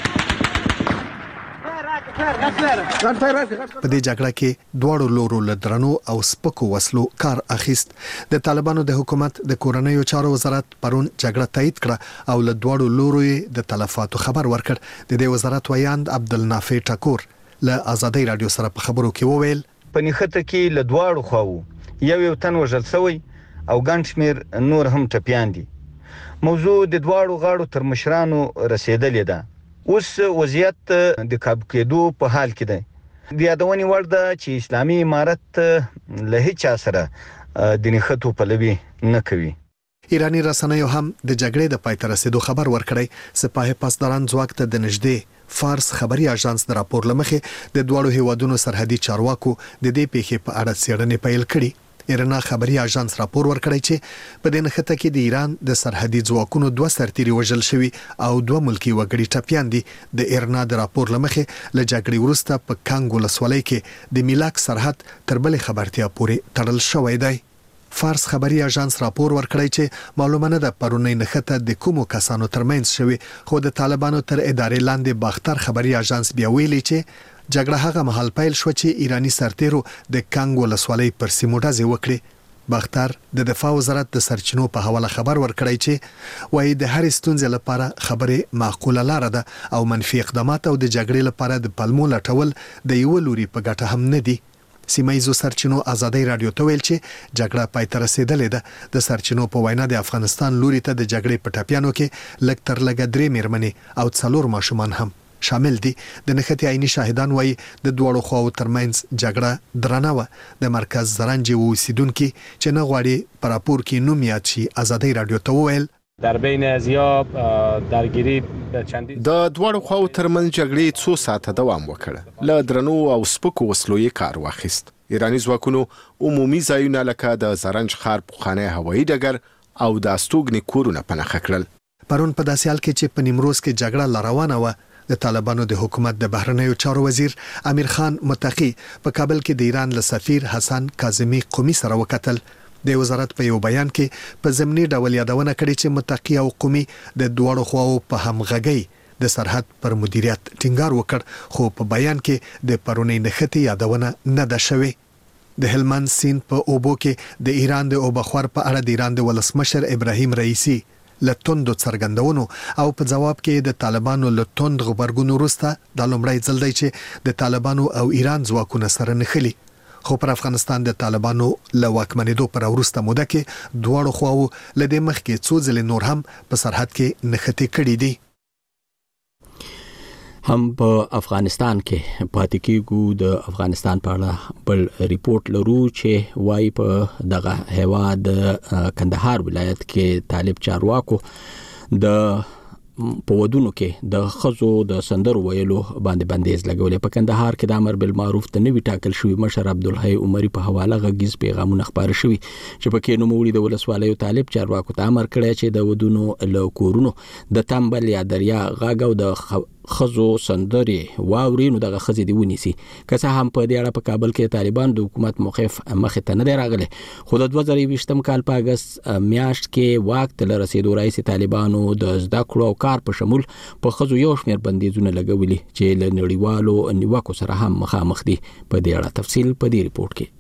په دې جګړه کې دواړو لورو له درنو او سپکو وسلو کار اخیست. د طالبانو د حکومت د کورنیو چارو وزارت پرون جګړه تایید کړه او له دواړو لورو د تلفاتو خبر ورکړ. د دې وزارت ویاند عبدالنافع ټکور له آزادۍ رادیو سره په خبرو کې وویل په نښته کې له دواړو خواو یو تن وژل شوی او ګڼ شمېر نور هم ټپیان دي. موضوع د دواړو غاړو تر مشرانو رسیدلې ده. اوس وضعیت د کابو کېدو په حال کې دی. د یادونې وړ ده چې اسلامي امارت له هیچا سره د نښتو پلوي نه کوي. ایرانی رسنیو هم د جګړې د پای ته رسیدو خبر ورکړی. سپاه پاسداران ځواک ته د نږدې فارس خبري اژانس د راپور لمخې د دوړو هیوادونو سرحدي چارواکو د دې پیښې په اړه څېړنې پیل کړي. ایرنا خبري اژانس راپور ورکړی چې په دې نښته کې د ایران د سرحدي ځواکونو 2 سرتیري وژل شوي او 2 ملکی وګړي ټپیان دي. د ایرنا د راپور لمخې له جګړې وروسته په کانګ ولسوالۍ کې د میلاک سرحد تر بلې خبرتیا پورې تړل شوی دی. فارس خبري اژانس راپور ورکړی چې معلومه نه ده پرونی نښته د کومو کسانو ترمنځ شوي خو د طالبانو تر ادارې لاندې باختر خبري اژانس بیا ویلي چې جګړه هغه مهال پیل شو چې ایرانی سرتیرو د کانګ ولسوالۍ پر سیمو ډزې وکړې. باختر د دفاع وزارت د سرچینو په حواله خبر ورکړی چې وایي د هر ستونزې لپاره خبرې معقوله لاره ده او منفي اقدامات او د جګړې لپاره د پلمو لټول د یو لوري په ګټه هم نه دي. سیمایزو سرچینو ازادي رادیو ته ویل چې جګړه پای ته رسیدلې ده. د سرچینو په وینا د افغانستان لوري ته د جګړې په ټاپیانو کې لږ تر لږه 3 میرمنې او 4 ماشومان هم شامل دي. د نښتې عیني شاهدان وایي د دوړو خواو ترمنځ جګړه درنه و. د مرکز زرنج اوسیدونکو چې نه غواړي پر راپور کې نوم یاد شي ازادي رادیو ته وویل در بین ازیاب درگیری چندین د دوړو خواو ترمنځ جګړې 2 ساعته دوام وکړ. له درنو او سپکو وسلو یې کار واخیست. ایرانی ځواکونو عمومي ځایونه لکه د زرنج ښار پخوانی هوایي ډګر او د استوګنې کورونه پناه کړل. پرون په داسې حال کې چې په نیمروز کې جګړه روانه و، د طالبانو د حکومت د بهرنیو چارو وزیر امیر خان متقی په کابل کې د ایران له سفیر حسن کاظمی قومي سره وکتل. د وزارت په یو بیان کې په ضمني ډول یادونه کړې چې متقی او قومي د دوړو خواو په همغږۍ د سرحد پر مدیریت ټینګار وکړ، خو په بیان کې د پرونی نښتې یادونه نه ده شوې. د هلمند سیند په اوبو کې د ایران د اوبخور په اړه د ایران د ولسمشر ابراهیم رئیسی لتوندو څرګندونو او په جواب کې د طالبانو لتوند غبرګون وروسته د لومړی ځل دی چې د طالبانو او ایران ځواکونه سره نښلي. خو پر افغانستان د طالبانو له واکمنېدو پر وروسته موده کې دواړو خواو له دې مخکې څو ځلې نور هم په سرحد کې نښتې کړې دي. هم په افغانستان کې پاتې کېږو. د افغانستان په اړه بل ریپورت لرو چې وايي په دغه هیواد کندهار ولایت کې طالب چارواکو د په ودونو کې د خزو د سندرو ویلو باندې بندیز لګولې. په کندهار کې د امر بالمعروف ته نوی ټاکل شوی مشر عبدالحی عمری په حواله غږیز پیغامونه خبر شوی چې په کې نوموړي د ولسوالیو طالب چارواکو ته امر کړی چې د ودونو له کورونو د تمبل یا دریا غاګو د خزو سندرې واورینو دغه خزې دی ونیسي. که څه هم په دې اړه په کابل کې طالبان د حکومت مخالف مخ ته نه راغلي، خو د 2020م کال په اگست میاشت کې واک ته رسیدو رئیس طالبانو د زده کړو او کار په شمول په خزو یو شمېر بندیزونه لګولي چې له نړیوالو نیوکو سره هم مخامخ دي. په دې اړه تفصیل په دې ریپورت کې.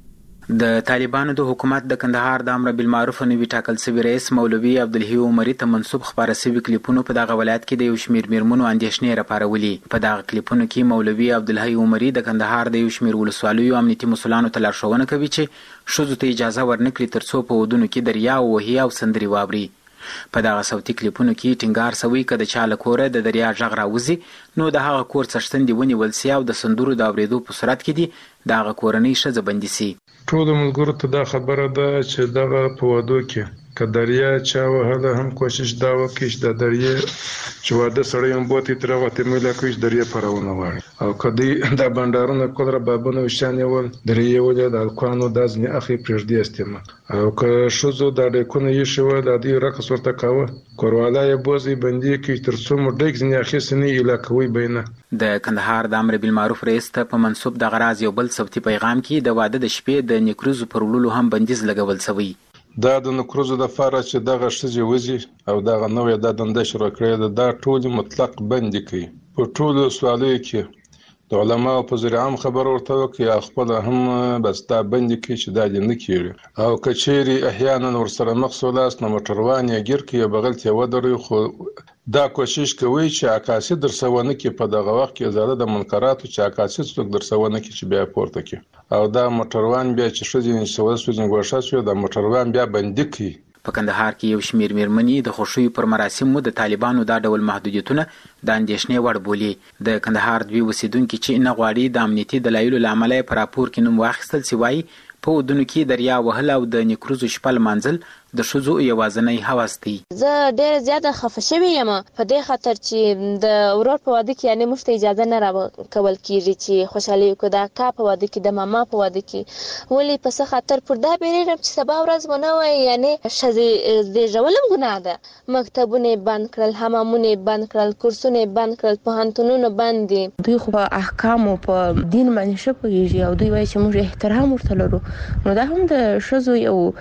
د طالبانو د حکومت د کندهار د امر بالمعروف نوی ټاکل شوی رئیس مولوي عبدالحی عمری ته منسوب خبره شوی کلیپونو په دغه ولایت کې د یو شمېر میرمنو اندېښنې راپارولي. په دغه کلیپونو کې مولوي عبدالحی عمری د کندهار د یو شمېر ولسوالیو امنیتي مسولانو ته لارښوونه کوي چې ښځو ته اجازه ورنکړي ترڅو په ودونو کې دریا وهي او سندرې واوري. په دغه صوتي کلیپونو کې ټینګار شوی که د چا له کوره د دریا غږ راوځي نو د هغه کور څښتن دی ونیول سي او د سندرو د اورېدو په صورت کې دی د هغه کورنۍ ښځه بندي سي. ټول ملګرو ته دا خبره ده چې دغه په وادو کې که دریا چا وهله هم کوشش دا وکړي چې د دریا چې واده سړی هم بوتې ترې غوتې میله کوي چې دریا پرونه غواړي او که دوی دا بنډارونه کول ربابونه وشیان یول دریا یولې د هلکانو دا ځینې اخلي پرېږدي استعمال او که ښځو دا ډیکونه ایښي وه د دوی رقص ورته کاوه کوروالا یې بوځي بندي کړي تر څو مو ډیک ځینې اخیستې نه علاقوي بینه. د کندهار د امر بالمعروف رئیس ته په منسوب دغه راز یو بل صوتي پیغام کې د واده د شپې د نیکروزو پر وړلو هم بندیز لګول شوی. دا د نکروزو د لپاره چې دغه ښځې وځي او دغه نوې دا دنده شروع کړې ده دا ټول مطلق بندي کوي. په ټولو سوالیو کې د علماو په ذریعه هم خبر ورته وکړي او خپله هم بس دا بندي کوي چې دا دې نه کېږي او که چیرې احیانا ورسره مخ سولاست نو موټروان یې ګیر کړي یا بغل ته یې ودروي خو دا کوشش کوي چې عکاسي درسونه کې په دغه وخت کې زړه د منکراتو چې عکاسي څوک درسونه کې چې بیا پورته کې او دا موټروان بیا چې ښځې سوځي ګوښه شو دا موټروان بیا بندي کوي. په کندهار کې یو شمېر میرمنې د خوښیو پر مراسمو د طالبانو دا ډول محدودیتونه د اندېښنې وړ بولي. د کندهار دوی اوسیدونکي چې نه غواړي د امنیتي دلایلو له امله یې په راپور کې نوم واخیستل سي وایي په ودونو کې دریا وهل او د نیکروزو شپه لمانځل د ښځو یوازینی هوس دی. زه ډېره زیاته خفه شوې یم په دې خاطر چې د ورور په واده کې یعنې موږ ته اجازه نه راکول کېږي چې خوشحالي وکړو د اکا په واده کې د ماما په واده کې. ولې په څه خاطر پر دا بیریږم چې سبا ورځ به نه وای یعنې ښځې زېږول هم ګناه ده. مکتبونه یې بند کړل، حمامونه یې بند کړل، کورسونه یې بند کړل، پوهنتونونه بند دي. دوی خو په احکامو په دین باندې ښه پوهېږي او دوی وایي چې موږ احترام ورته لرو نو دا هم د ښځو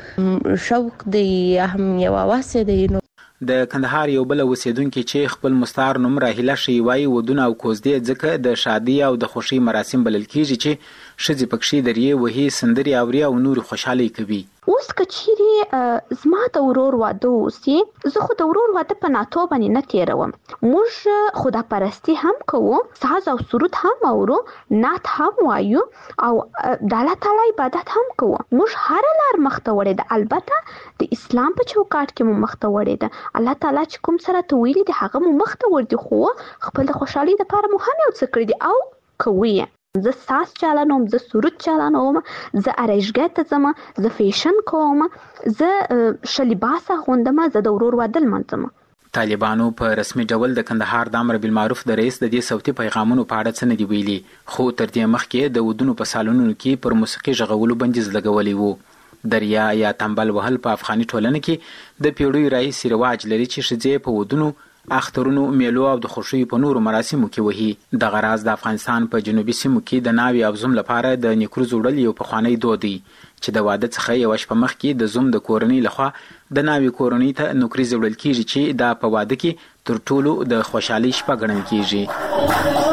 یو شوق دی یا هم یو واسه دی. د کندهار یو بل اوسیدونکي چې خپل مستعار نوم راهیله شي وایي ودونه او کوزدې ځکه د شادي او د خوښۍ مراسم بلل کېږي چې ښځې پکښې درې وهي سندرې اوري او نور خوشحالي کوي. اوس کچېرې زما د ورور واده اوسي، زه خو د ورور واده په ناتو باندې نه تیروم. موږ خدا پرستی هم کوو، ساز او سرود هم اورو، نعت هم وایو او د الله تعالی عبادت هم کوو. موږ هر لار مخته وړې ده، البته د اسلام په چوکاټ کې مو مخته وړې ده. الله تعالی چې کوم سره ته ویلي دي هغه مو مخته ور دي، خو خپل د خوشحالي لپاره مو هم یو څه کړي دي او کوي. زه ساز چالانوم، زه سرود چالانوم، زه ارایشګاه ته ځم، زه فیشن کوم، زه ښه لباس اغوندم، زه د ورور واده لمانځم. طالبانو په رسمي ډول د کندهار د امر بالمعروف د رئیس د دې صوتي پیغامونو په اړه څه نه دی ویلي، خو تر دې مخکې د ودونو په سالونونو کې پر موسیقي غږولو بندیز لګولی وو. دریا یا تنبل وهل په افغاني ټولنه کې د پیړیو راهیسې رواج لري چې ښځې په ودونو، اخترونو، میلو او د خوښیو په نورو مراسمو کې وهي. دغه راز د افغانستان په جنوبي سیمو کې د ناوې او زوم لپاره د نیکرو وړل یو پخوانی دود دی چې د واده څخه یوه شپه مخکې د زوم د کورنۍ لخوا د ناوې کورنۍ ته نوکریز وړل کیږي چې دا په واده کې تر ټولو د خوشحالۍ شپه ګڼل کیږي.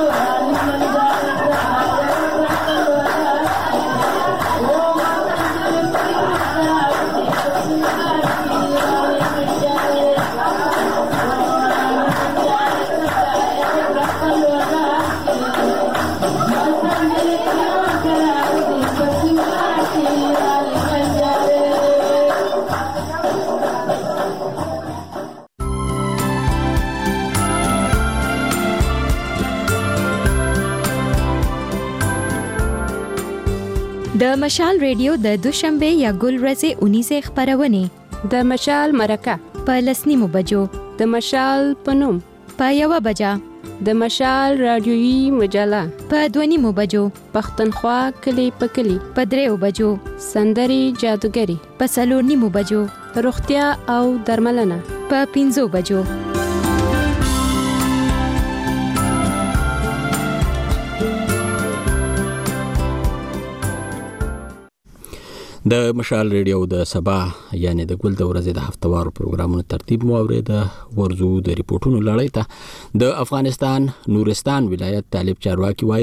د مشال ریډیو د دوشنبه یا ګل ورځې 19 خبرونه د مشال مرکه په 10 بجو، د مشال پنوم په 1 بجه، د مشال رادیویی مجله په 2 بجو، پښتونخوا کلی په کلی په 3 بجو، سندري جادوګری په 4 بجو، روغتیا او درملنه په 5 بجو. د مشال ریډیو د سبا یعنی د ګل د ورځې د هفتوارو پروګرامونو ترتیب مو اوریده. ورزو د ریپورتونو لړۍ ته د افغانستان نورستان ولایت طالب چارواکي وایي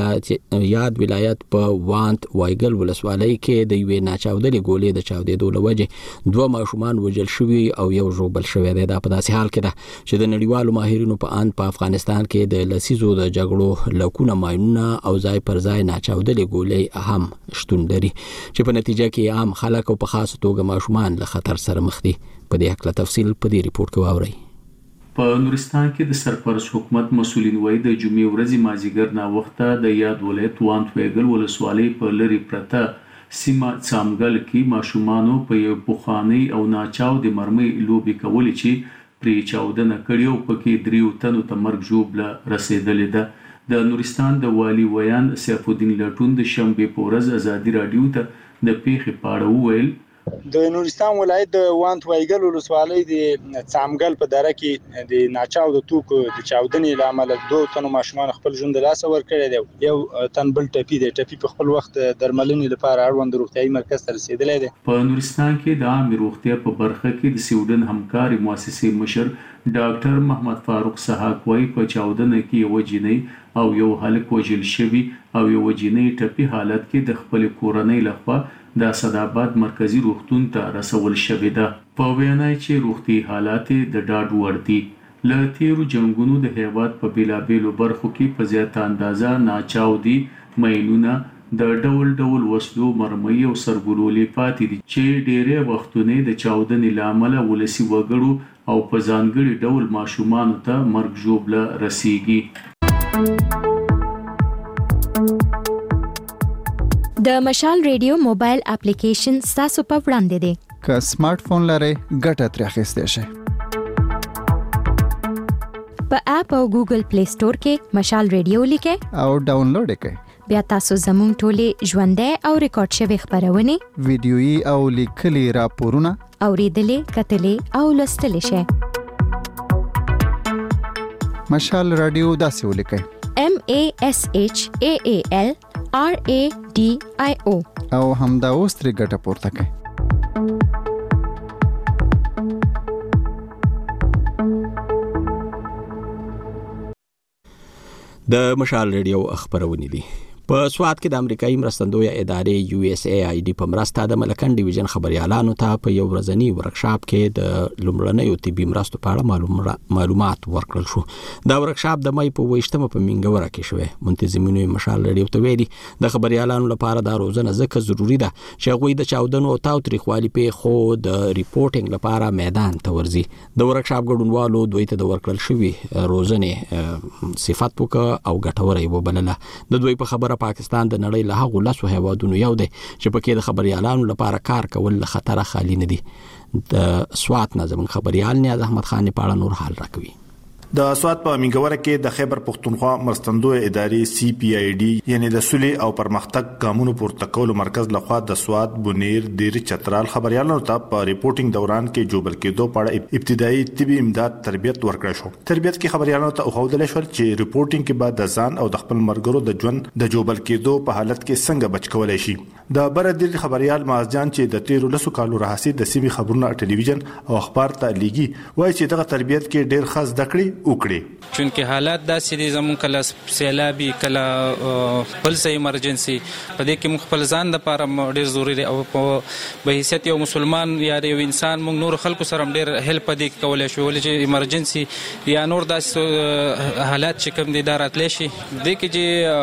د یاد ولایت په وانت وایګل ولسوالۍ کې د یوې ناچاودلې ګولې د چاودېدو له وجې 2 ماشومان وژل شوي او یو ژوبل شوی دی. دا په داسې حال کې ده چې د نړیوالو ماهرینو په اند په افغانستان کې د لسیزو د جګړو لکونه ماینونه او ځای پر ځای ناچاودلې ګولې هم شتون لري چې په نتیجه کې عام خلک او په خاصه توګه ماشومان له خطر سره مخ دي. په دې اړه تفصیل په دې ریپورت کې واورئ. په نورستان کې د سرپرست حکومت مسولین وایي د جمعې ورځې مازیګر نا وخته د یاد ولایت وانت ویګل ولسوالۍ په لری پرته سیمه څامګل کې ماشومانو په یو بخاني او ناچاو د مرمۍ لوبي کولې چې پری چاودنه کړي او پکې 3 تنو ته مرګ ژوبله رسیدلې ده. د نورستان د والی ویان سیف الدین لټون د شنبه په ورځ ازادي رادیو ته د پیښې په اړه وویل. د نورستان ولایت د وانت وایګل ولسوالۍ د څامګل په دره کې د ناچاو د توکو د چاودنې لامل 2 تنو ماشومان خپل ژوند له لاسه ورکړي دي. یو تن بل ټپي په خپل وخت درملنې لپاره اړوند روغتيایي مرکز ته رسیدلی دی. په نورستان کې د عامه روغتیا په برخه کې د سویډن همکاري مؤسسې مشر ډاکټر محمد فاروق سحاق وايي په چاودنه کې یو جنۍ او یو هلک وژل شوی او یو جنۍ ټپي حالت کې د خپل کورنۍ لخوا د اسداباد مرکزی روغتون ته رسول شوی ده. په وینا چې روغتي حالات د ډاډ وړ دي. له تیرو جنگونو د هیواد په بیلابیلو برخو کې په زیاته اندازه ناچاودي ماینونه د ډول ډول وسلو مرمۍ او سرګلولې پاتې دي چې ډېرې وختونه د چاودنې لامل ولسی وګړو او په ځانګړي ډول ماشومان ته مرګ ژوبله رسیږي. د مشال ریډیو موبایل اپلیکیشن تاسو په وړاندې دی. که سمارټ فون لرئ ګټه ترې اخیستی شئ. په اپ او ګوګل پلی سٹور کې مشال ریډیو لیکئ او ډاونلوډ کړئ. بیا تاسو زموږ ټولې ژوندۍ او ریکارډ شوی خبرونه، ویډیويي او لیکلي راپورونه اوریدلې، کتلې او لوستلې شئ. مشال رادیو داسې ولیکئ: MASHAAL RADIO او همدا اوس ترې ګټه پورته کړئ. د مشال ریډیو خبرونه دي. په سوات کې د امریکایي مرستندویه ادارې USAID په مرسته د ملکن ډیویژن خبريالانو ته په یو ورځنی ورکشاپ کې د لومړنیو طبي مرستو په اړه معلومات ورکړل شو. دا ورکشاپ د مې په 28مه په منګوره کې شوه. منتظمینو مشال رادیو ته ویلي د خبريالانو لپاره دا روزنه ځکه ضروری ده چې هغوی د چاودنو او تاوتریخوالي په خو د ریپورټینګ لپاره میدان ته ورځي. د ورکشاپ ګډونوالو دوی ته د ورکړل شوی روزنه صفات وکړه او ګټوره وبلله. د دوی په خبره پاکستان د نړۍ له هغو لاسو هیوادونو یو دی چې پکې د خبريالانو لپاره کار کول له خطر خالی نه دي. د سوات نظم خبريال نیاز احمد خان په اړه نور حال راکوي. د سوات په منګوره کې د خیبر پختونخوا مرستندوی ادارې CPID یعنی د سولې او پرمختګ قانون پورته کولو مرکز لخوا د سوات بونیر دیر چترال خبريالانو ته په ریپورټینګ دوران کې جوبل کېدو په ابتدایي طبي امداد تربیت ورکړل شو. تربیت کې خبريالانو ته خوندل شو چې ریپورټینګ کې بعد د ځان او د خپل مرګرو د ژوند د جوبل کېدو په حالت کې څنګه بچ کولای شي. د بردیر خبريال مازجان چې د 13 کالو راهسي د سیمې خبرونه ټلویزیون او اخبار ته لیږي وایي چې دغه تربیت کې ډېر خاص دکړي وکړي چونکه حالات داسې دي زمون کله سیلابي کله بل څه ایمرجنسي په دې کې موږ خپل ځان د لپاره ډېر ضروري دی او په حیثیت یو مسلمان یا یو انسان موږ نور خلکو سره ډېر هیلپ دې کولای شو ولې چې ایمرجنسي یا نور داسې حالات چې کوم دي دا راتلی شي دې کې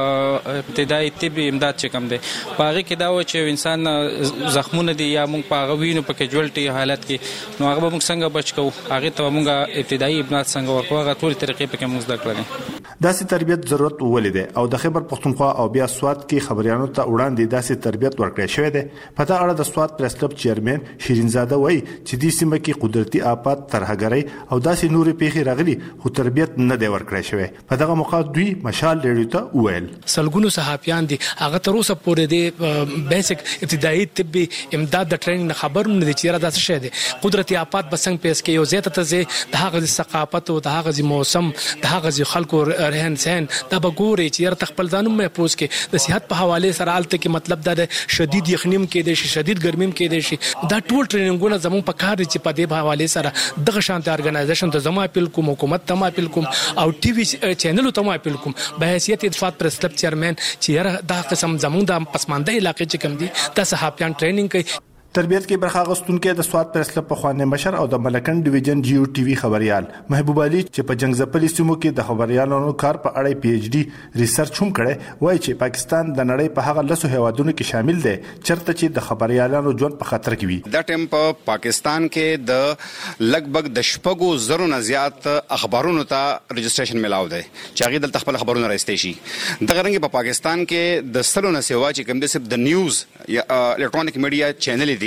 چې ابتدایي طبي امداد چې کوم دی په هغې کې دا و چې انسان زخمونه دي یا موږ په هغه وینو په کیجوالټي حالت کې نو هغه به موږ څنګه بچ کوو هغې ته موږ ابتدایي امداد څنګه ورکوو هغه ټولې طریقې پکې موږ زده کړلې. داسې تربیت ضرورت ولې دی او د خیبر پختونخوا او بیا سوات کې خبريالانو ته وړاندې داسې تربیت ورکړل شوی دی. په دا اړه د سوات پریس کلب چیرمن شیرین زاده وایي چې دې سیمه کې قدرتي آفات ترهګرۍ او داسې نورې پیښې راغلي خو تربیت نه دی ورکړل شوی. په دغه موقع دوی مشال ریډیو ته وویل سلګونو صحافیان دي هغه تر اوسه پورې د بیسیک ابتدایي طبي امداد د ټریننګ خبر نه دي چې را داسې شي دي قدرتي آفات بسنګ پیس کې یو زیاته ته د هغه ثقافت او د هغه موسم د هغه خلکو رهن سهن دا به ګوري چې ير تخپل ځانم محفوظ کې د صحت په حواله سره حالت کې مطلب دا شدید یخنیم کې د شدید ګرمیم کې د دا ټول ټریننګونه زمون په کار چې په دې حواله سره دغه شانته ارګنایزیشن ته زما اپیل کوم حکومت ته ما اپیل کوم او ټي وي چینل ته ما اپیل کوم به حیثیت اتفاق پریس کلب چیرمن چې ير دا قسم زمون د پسمانده علاقې چې کم دي د صحافیان ټریننګ کوي. تربیت کې برخه غوښتونکو د سوات پریس کلب په خوانې مشر او د ملکن ډیویژن جیو ټي وي خبريال محبوب علي چې په جنگ ځپلي سیمو کې د خبريالانو کار په اړه PhD ریسرچ هم کړي وایي چې پاکستان د نړۍ په هغه لسو هیوادونو کې شامل دی چرته چې د خبريالانو ژوند په خطر کې وي. دا ټیم په پاکستان کې د لګبګ د شپږو زرو نه زیات اخبارونو ته رجسټریشن ملاو دی چې هغه دلته خپل خبرونه راستي شي. دغه رنګ په پاکستان کې د سلو نه سیوا چې کوم د سب د نیوز یا الکترونیک میډیا چینل دي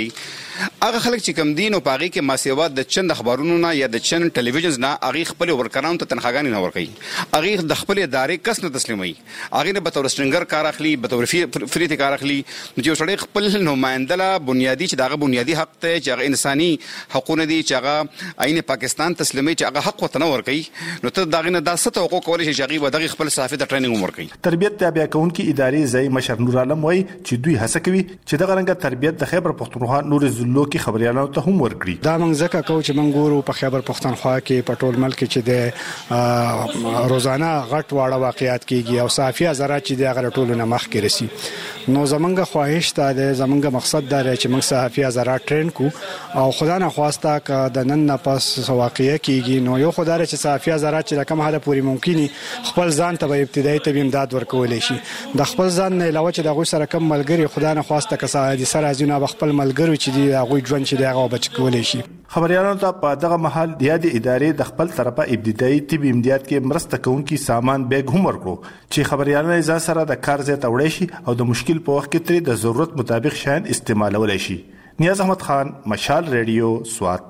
هغه خلک چې کم دین او پاغي کې ماسیوات د چند خبرونو نه یا د چند ټلویزیونز نه هغه خپل ورکرانو ته تنخواګانی نه ورکړي هغه د خپل ادارې کس نه تسلیمي هغه نه به تور سټرنګر کار اخلي به تور فری کار اخلي چې سړی خپل نمائنده بنیادی چې دغه بنیادی حق ته چې هغه انساني حقوقونه دي چې هغه عین پاکستان تسلیمي چې هغه حق وته نه ورکړي نو ته دغه نه د ست حقوق کولای شي چې هغه دغه خپل صحافي ته ټریننګ ورکړي. تربیت تابع کونکي ادارې زئی مشر نور عالم وایي چې دوی هڅه کوي چې دغه رنګ تربیت د خیبر پختونخوا نور زلو کې خبريالانو ته هم ورکړي. دا موږ ځکه کوو چې موږ ګورو په خیبر پختونخوا کې په ټول ملک کې چې د روزانه غټ واړه واقعیات کیږي او صحافي حضرات چې د هغه ټولو نه مخ کې رسی نو زمونږ خواهش ته زمونږ مقصد دا چې موږ صحافي حضرات ټرین کو او خدا نه خواسته ک د نن نه پس واقعیا کیږي نو یو خدای چې صحافي حضرات چې کوم حد پوری ممکني خپل ځان ته ابتدایي طبي امداد ورکولای شي د خپل ځان نه علاوه چې د غو سره کم ملګری خدا نه خواسته ک ساده سره ازونه خپل ملګری چې دی هغه ژوند چې دی هغه بچ کولای شي. خبريالانو ته په دغه محل د ادارې د خپل طرفه ابتدایي طبي امداد کې مرسته کوونکي سامان بیگ هم ورکړو چې خبريالانو ځا سره د کار ځای ته وړي شي او د مشکل په وخت کې ترې د ضرورت مطابق شاین استعمالولای شي. نیاز احمد خان مشال ریډیو سوات.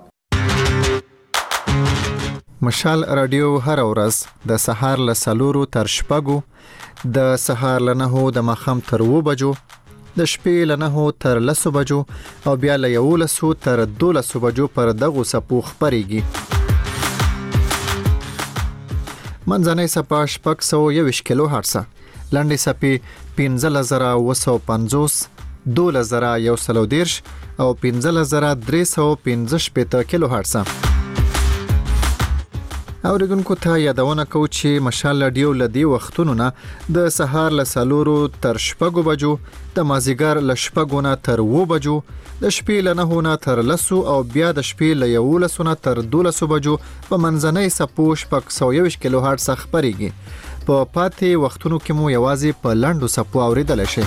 مشال رادیو هر ورځ د سهار له 4 تر 6 د سهار له 9 د ماخام تر 2 بجو د شپې له 9 تر 10 بجو او بیا له 11 تر 12 بجو پر دغه سپو خبريږي. منځنۍ سپا 621 کیلو هرتز لاندې سپي 15950 2110 او 15315 کیلو هرتز. اوریدونکو ته یادونه کو چې مشال رادیو لدی وختونو نه د سهار له 4 تر 6 بجو د مازیګر له 6 نه تر 9 بجو د شپې له 9 نه تر 10 او بیا د شپې له 11 نه تر 12 بجو په منځنۍ سپو 121 کیلو هرتز خبريږي په پاتې وختونو کې مو یوازې په لنډو سپو اوریدل شي.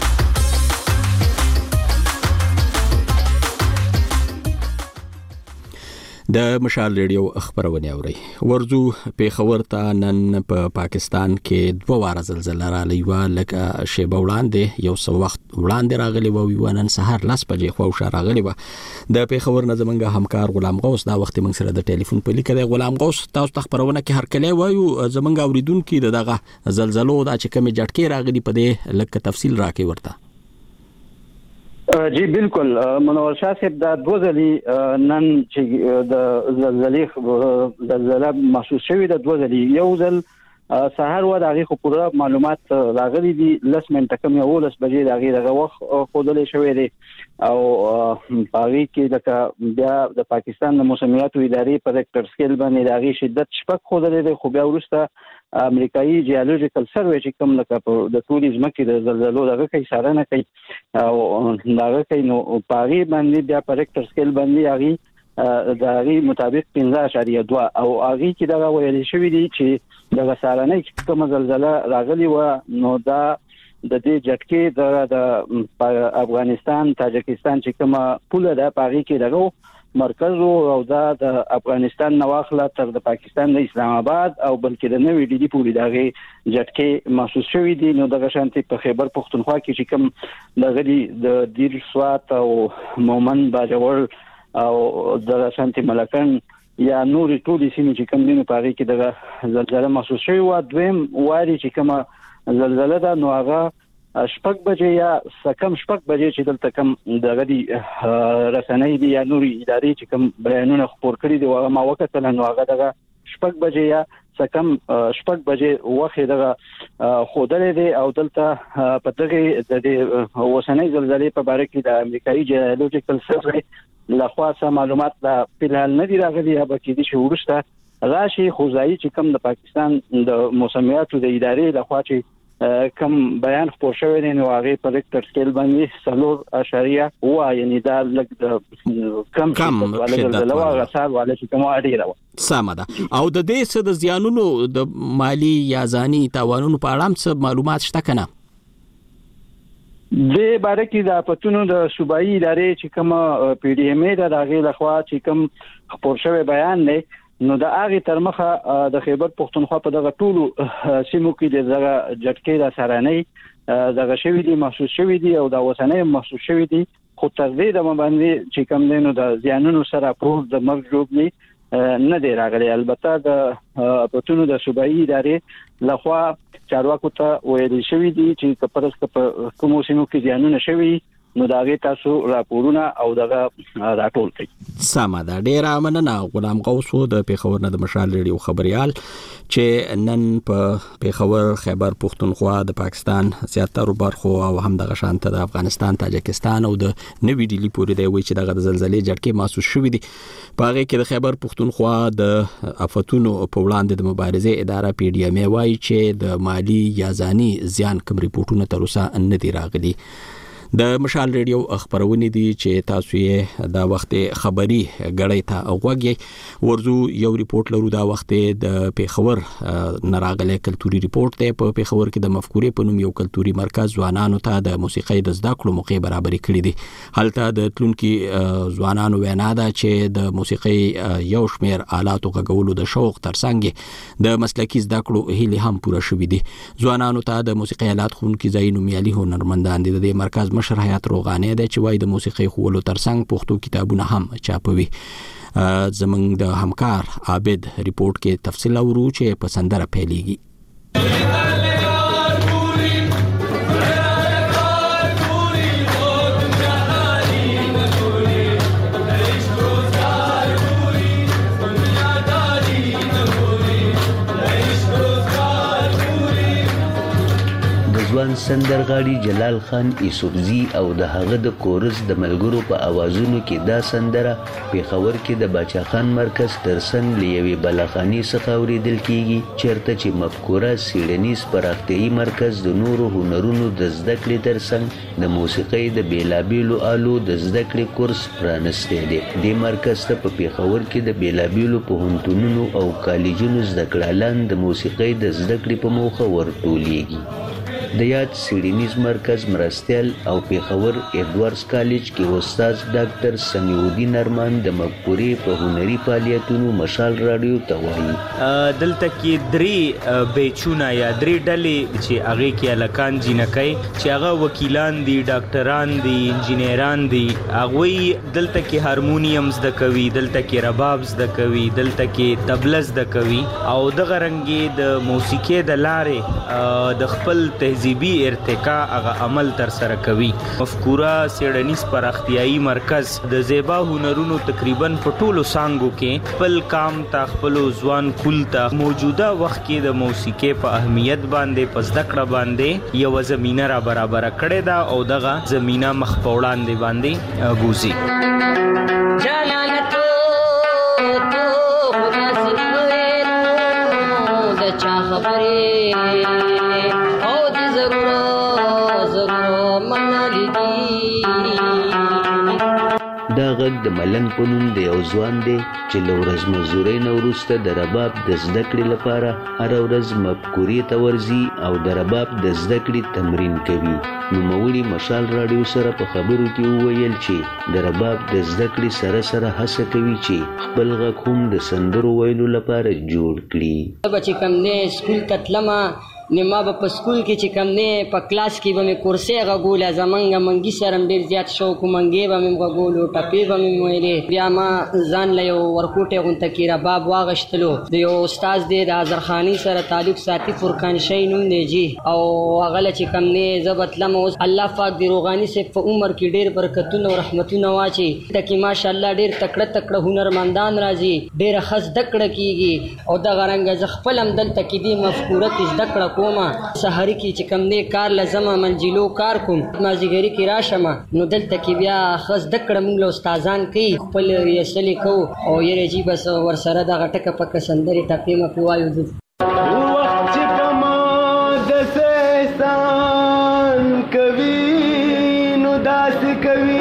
د مشال ریډیو خبرونه اوري. ورزو پیښور ته نن په پاکستان کې 2 واره زلزلہ راغلی و، لکه شیبه وړاندې یو څو وخت وړاندې راغلی و نن سهار 10 بجې خو راغلی و. د پیښور نه زمونږ همکار غلام غوث دا وخت موږ سره د ټلیفون په لیکه دی. غلام غوث تاسو ته خبرونه کې هر کله وایو زمونږ اوریدونکو دغه زلزلو دا چې کوم جټکې راغلی په دې لکه تفصیل راکې ورته. جی بالکل منور شاه صاحب دا 2 ځلې نن چې د زلزلہ محسوس شوی د 2 ځلې یو ځل سهار و دغه خو پوره معلومات راغلي دي 10 منټه کم یو 10 بجې دغه وخت خودلې شوی دی او پاغي کې د بیا د پاکستان د موسمیاتو ادارې په ریکټر سکیل باندې دغه شدت شپږ خودلې دی خو بیا ورسته امریکایي جیولوژیکل سروې چې کوم لکه د ټوریزم کې د زلزلو دغه کې اشاره نه کوي او دغه کې نو پاغي باندې بیا په ریکټر سکیل باندې هغه د هغه مطابق 15.2 او هغه کې دغه ویل شوی دی چې دغه سالانه کوم زلزلہ راغلی و نو دا د دې جټکې د افغانستان تاجکستان چې کومه پوله ده پاغي کې دغه مرکز او دا د افغانستان نواخله تر د پاکستان د اسلام آباد او بلکې د نوې ډیلی پوری دغه جټکې محسوس شوی دي. نو دغه شانتي په خیبر پختونخوا کې چې کوم دغه د دیر سوات او مومن باجوړ او دغه شانتي ملکن یا نور ټولې سیمې چې کوم دي په هغه کې دغه زلزلہ محسوس شوی و. دویم واري چې کومه زلزلہ ده نو هغه 6 بجې یا سکم 6 بجې چې دلته کوم دغه دي رسنۍ دي یا نوري ادارې چې کوم بیانونه خبر کړي دي هغه ما وکړل نو هغه دغه 6 بجې یا سکم 6 بجې وخت دغه خودلې دي او دلته په دغه د وسنۍ زلزلې په اړه کې د امریکایي جیولوژیکل سروې لخوا سم معلومات د فلحال نه دی راغلي یا به کې دي شورسته راشي خوځایي چې کوم د پاکستان د موسمیاتو د ادارې لخوا چې کم بیان خبر شوی دی نو هغه په ریکټر سکیل باندې 0.2 یعنی دا لږ کم شدت ولا غسال ولا چې کوم اړیره و سمه ده. او د دې څه د زیانونو د مالی یا ځاني تاوانونو په اړه څه معلومات شته کنه؟ د باره کې د پټونو د صوبایي ادارې چې کوم پی ډی ایم ای د هغه لخوا چې کوم خبر شوی بیان دی نو د هغه تر مخه د خیبر پختونخوا په دغه ټولو سیمو کې دغه جټکې د سارانې دغه شوی دي محسوس شوی دي او د وسنۍ محسوس شوی دي خو تر دې د باندې چې کوم دینو د زیانونو سره پروف د مرګ جوړ نه دی راغلی. البته د پټونو د صوبایي ادارې لخوا چارواکو ته ویل شوی دي چې کپرس کوم سیمو کې زیانونه شوی نو داغه تاسو راپورونه او دغه راټول کړئ. سمه ده. ډیره مننه غلام غوث د پیښور نه د مشال ریډیو خبريال چې نن په پیښور خیبر پختونخوا د پاکستان زیاتره برخو او هم دغه شانته د افغانستان تاجکستان او د نوې ډیلی پورې دی وی چې دغه زلزلې جټکې محسوس شوې دي. په هغه کې د خیبر پختونخوا د آفتونو په وړاندې د مبارزې اداره پی ډی ایم ای وایي چې د مالی یا ځاني زیان کوم ریپورتونه تر اوسه نه دی راغلي. د مشال ریډیو خبرونه دي چې تاسو یې دا وخت خبري غړې ته وګورئ. ورزو یو ریپورت لرو دا وخت د پیښور نراغله کلتوري ریپورت دی. په پیښور کې د مفکورې په نوم یو کلتوري مرکز ځوانانو ته د موسیقۍ د زده کړو موقع برابرې کړې دي. هلته د تلونکو ځوانانو وینا ده چې د موسیقۍ یو شمېر آلاتو غږولو د شوق ترڅنګ د مسلکي زده کړو هیله هم پوره شوې دي. ځوانانو ته د موسیقۍ آلات خونکي ځای نومیالي هنرمندان دي. د مرکز مشر حیات روغاني د چوي د موسیقۍ خولو ترڅنګ پښتو کتابونه هم چاپوي. زمنګ د همکار عابد ریپورت کې تفصیل اورو چې په سندره پیلېږي. ځوان سندرغاړي جلال خان یوسفزي او د هغه د کورس د ملګرو په اوازونو کې دا سندره پېښور کې د باچا خان مرکز ترڅنګ له یوې بلاخانې څخه اورېدل کیږي چېرته چې مفکوره څېړنیز پراختیایي مرکز د نورو هنرونو د زده کړې ترڅنګ د موسیقۍ د بېلابېلو آلو د زده کړې کورس پرانستی دی. دې مرکز ته په پېښور کې د بېلابېلو پوهنتونونو او کالجونو زده کړیالان د موسیقۍ د زده کړې په موخه ورټولېږي. د یاد څېړنیز مرکز مرستیال او پېښور ایډورډز کالج کې استاد ډاکټر سمیع الدین ارمان د مفکورې په هنري فعالیتونو مشال راډیو ته وایي دلته کې درې بیچونه یا درې ډلې چې هغې کې هلکان جینکۍ چې هغه وکیلان دي، ډاکټران دي، انجینران دي، هغوی دلته کې هارمونیم زده کوي، دلته کې رباب زده کوي، دلته کې طبله زده کوي او دغه رنګې د موسیقۍ د لارې د خپل تهذیبي ارتقا هغه عمل تر سره کوي. مفکوره څېړنیز پراختیایي مرکز د زیبا هنرونو تقریبا په ټولو څانګو کې خپل کام ته خپلو ځوان کول ته موجوده وخت کې د موسیقۍ په اهمیت باندې په زده کړه باندې یوه زمینه را برابره کړې ده او دغه زمینه مخ په وړاندې باندې بوځي. دا غږ د ملنګ په نوم د یو ځوان دی چې له ورځ مزدورۍ نه وروسته د رباب د زده کړې لپاره هره ورځ مفکورې ته ورځي او د رباب د زده کړې تمرین کوي. نوموړي مشال راډیو سره په خبرو کې وویل چې د رباب د زده کړې سره سره هڅه کوي چې خپل غږ هم د سندرو ویلو لپاره جوړ کړي. چې کوم دی سکول ته تلمه نو ما به په سکول کې چې کوم دی په کلاس کې به مې کورسۍ غږوله، زمونږ منګي سره م ډېر زیات شوق و، منګې به مې غږولو، ټپې به مې ویلې. بیا ما ځان له یو ورکوټۍ غونته کې رباب واغشتلو. د یو استاد دی د اظهرخاني سره تعلق ساتي، فرقان شی نوم دی جي، او هغه له چې کوم دی زه به تلم. اوس الله پاک د روغاني صاحب په عمر کې ډېر برکتونه او رحمتونه واچي. دلته کې ماشاءالله ډېر تکړه تکړه هنرمندان راځي، ډېره ښه زده کړه کېږي او دغه رنګه زه خپل هم دلته کې دې مفکوره کې زده کړه کومه. سحري کې چې کوم دی کار لزمه منجلو کار کوم، مازدیګري کې راشم نو دلته کې بیا ښه زده کړه موږ له استادان کوي، خپل ریسلې کوو او یره جي بس ورسره دغه ټکه پکه سندرې ټپې مې پې وایو. وخت چې په ما داسې احسان کوي نو داسې کوي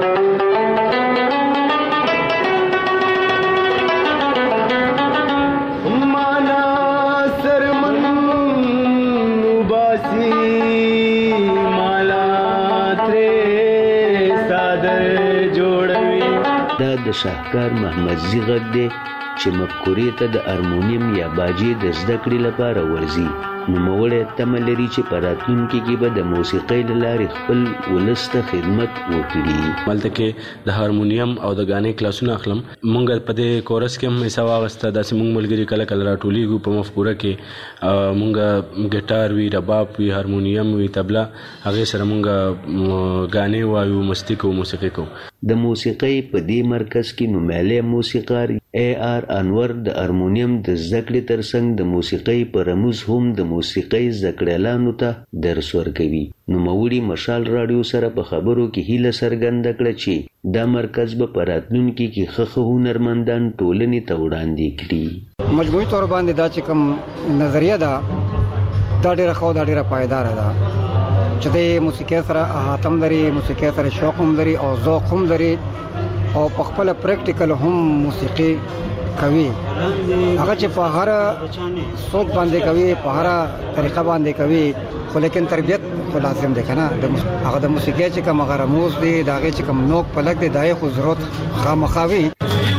د شاهکار محمدزي غږ دی چې مفکورې ته د هارمونیم یا باجې د زده کړې لپاره ورځي. نوموړی تمه لري چې په راتلونکي کې به د موسیقۍ له لارې خپل ولس ته خدمت وکړي. هلته کې د هارمونیم او د غانې کلاسونه اخلم. مونږ په دې کورس کې هم حصه واخیسته. داسې مونږ ملګري کله کله راټولیږو په مفکوره کې. مونږ ګیټار وي، رباب وي، هارمونیم وي، طبله، هغې سره مونږ غانې وایو، مستی کوو، موسیقي کوو. د موسیقۍ په دې مرکز کې نومیالی موسیقار AR انور د هارمونیم د زده کړې ترڅنګ د موسیقۍ په رموز هم د موسیقۍ زده کړیالانو ته درس ورکوي. نوموړي مشال راډیو سره په خبرو کې هیله څرګنده کړه چې دا مرکز به په راتلونکي کې ښه هنرمندان ټولنې ته وړاندې کړي. مجموعي طور باندې دا چې کوم نظریه ده دا ډېره ښه، دا ډېره پایداره ده چې د موسیقۍ سره احاطه هم لري، موسیقۍ سره شوق هم لري او ذوق هم لري او په خپل پریکټیکل هم موسیقي کوي. هغه چې په هر سوچ باندې کوي، په هر طریقه باندې کوي، خو لیکن تربیت خو لازم دی کنه. هغه د موسیقۍ چې کوم هغه رموز دی، د هغې چې کوم نوک پلک دی، د هغې خو ضرورت خامخا وي.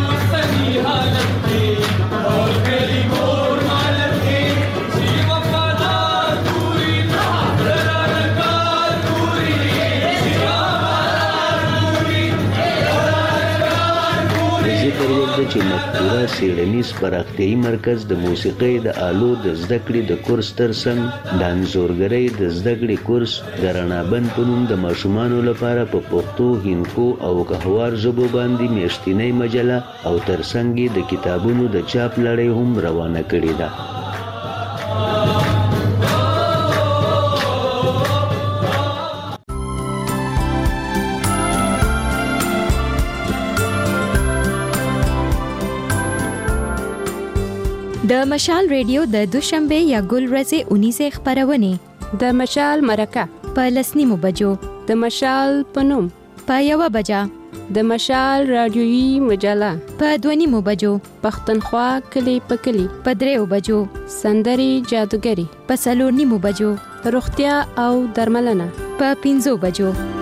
چې مفکوره څېړنیز پراختیایي مرکز د موسیقۍ د آلو د زده کړې د کورس ترڅنګ د انځورګرۍ د زده کړې کورس د رڼابند په نوم د ماشومانو لپاره په پښتو، هندکو او کهوار ژبو باندې میاشتنۍ مجله او ترڅنګ یې د کتابونو د چاپ لړۍ هم روانه کړې ده. د مشال ریډیو د دوشنبه یا ګل ورځې 19 خبرونه د مشال مرکه په لسنیمو بجو د مشال پنوم په 1 بجا د مشال رادیویی مجله په 2 بجو پښتونخوا کلی په کلی په 3 بجو سندري جادوګری په 4 بجو روغتیا او درملنه په 5 بجو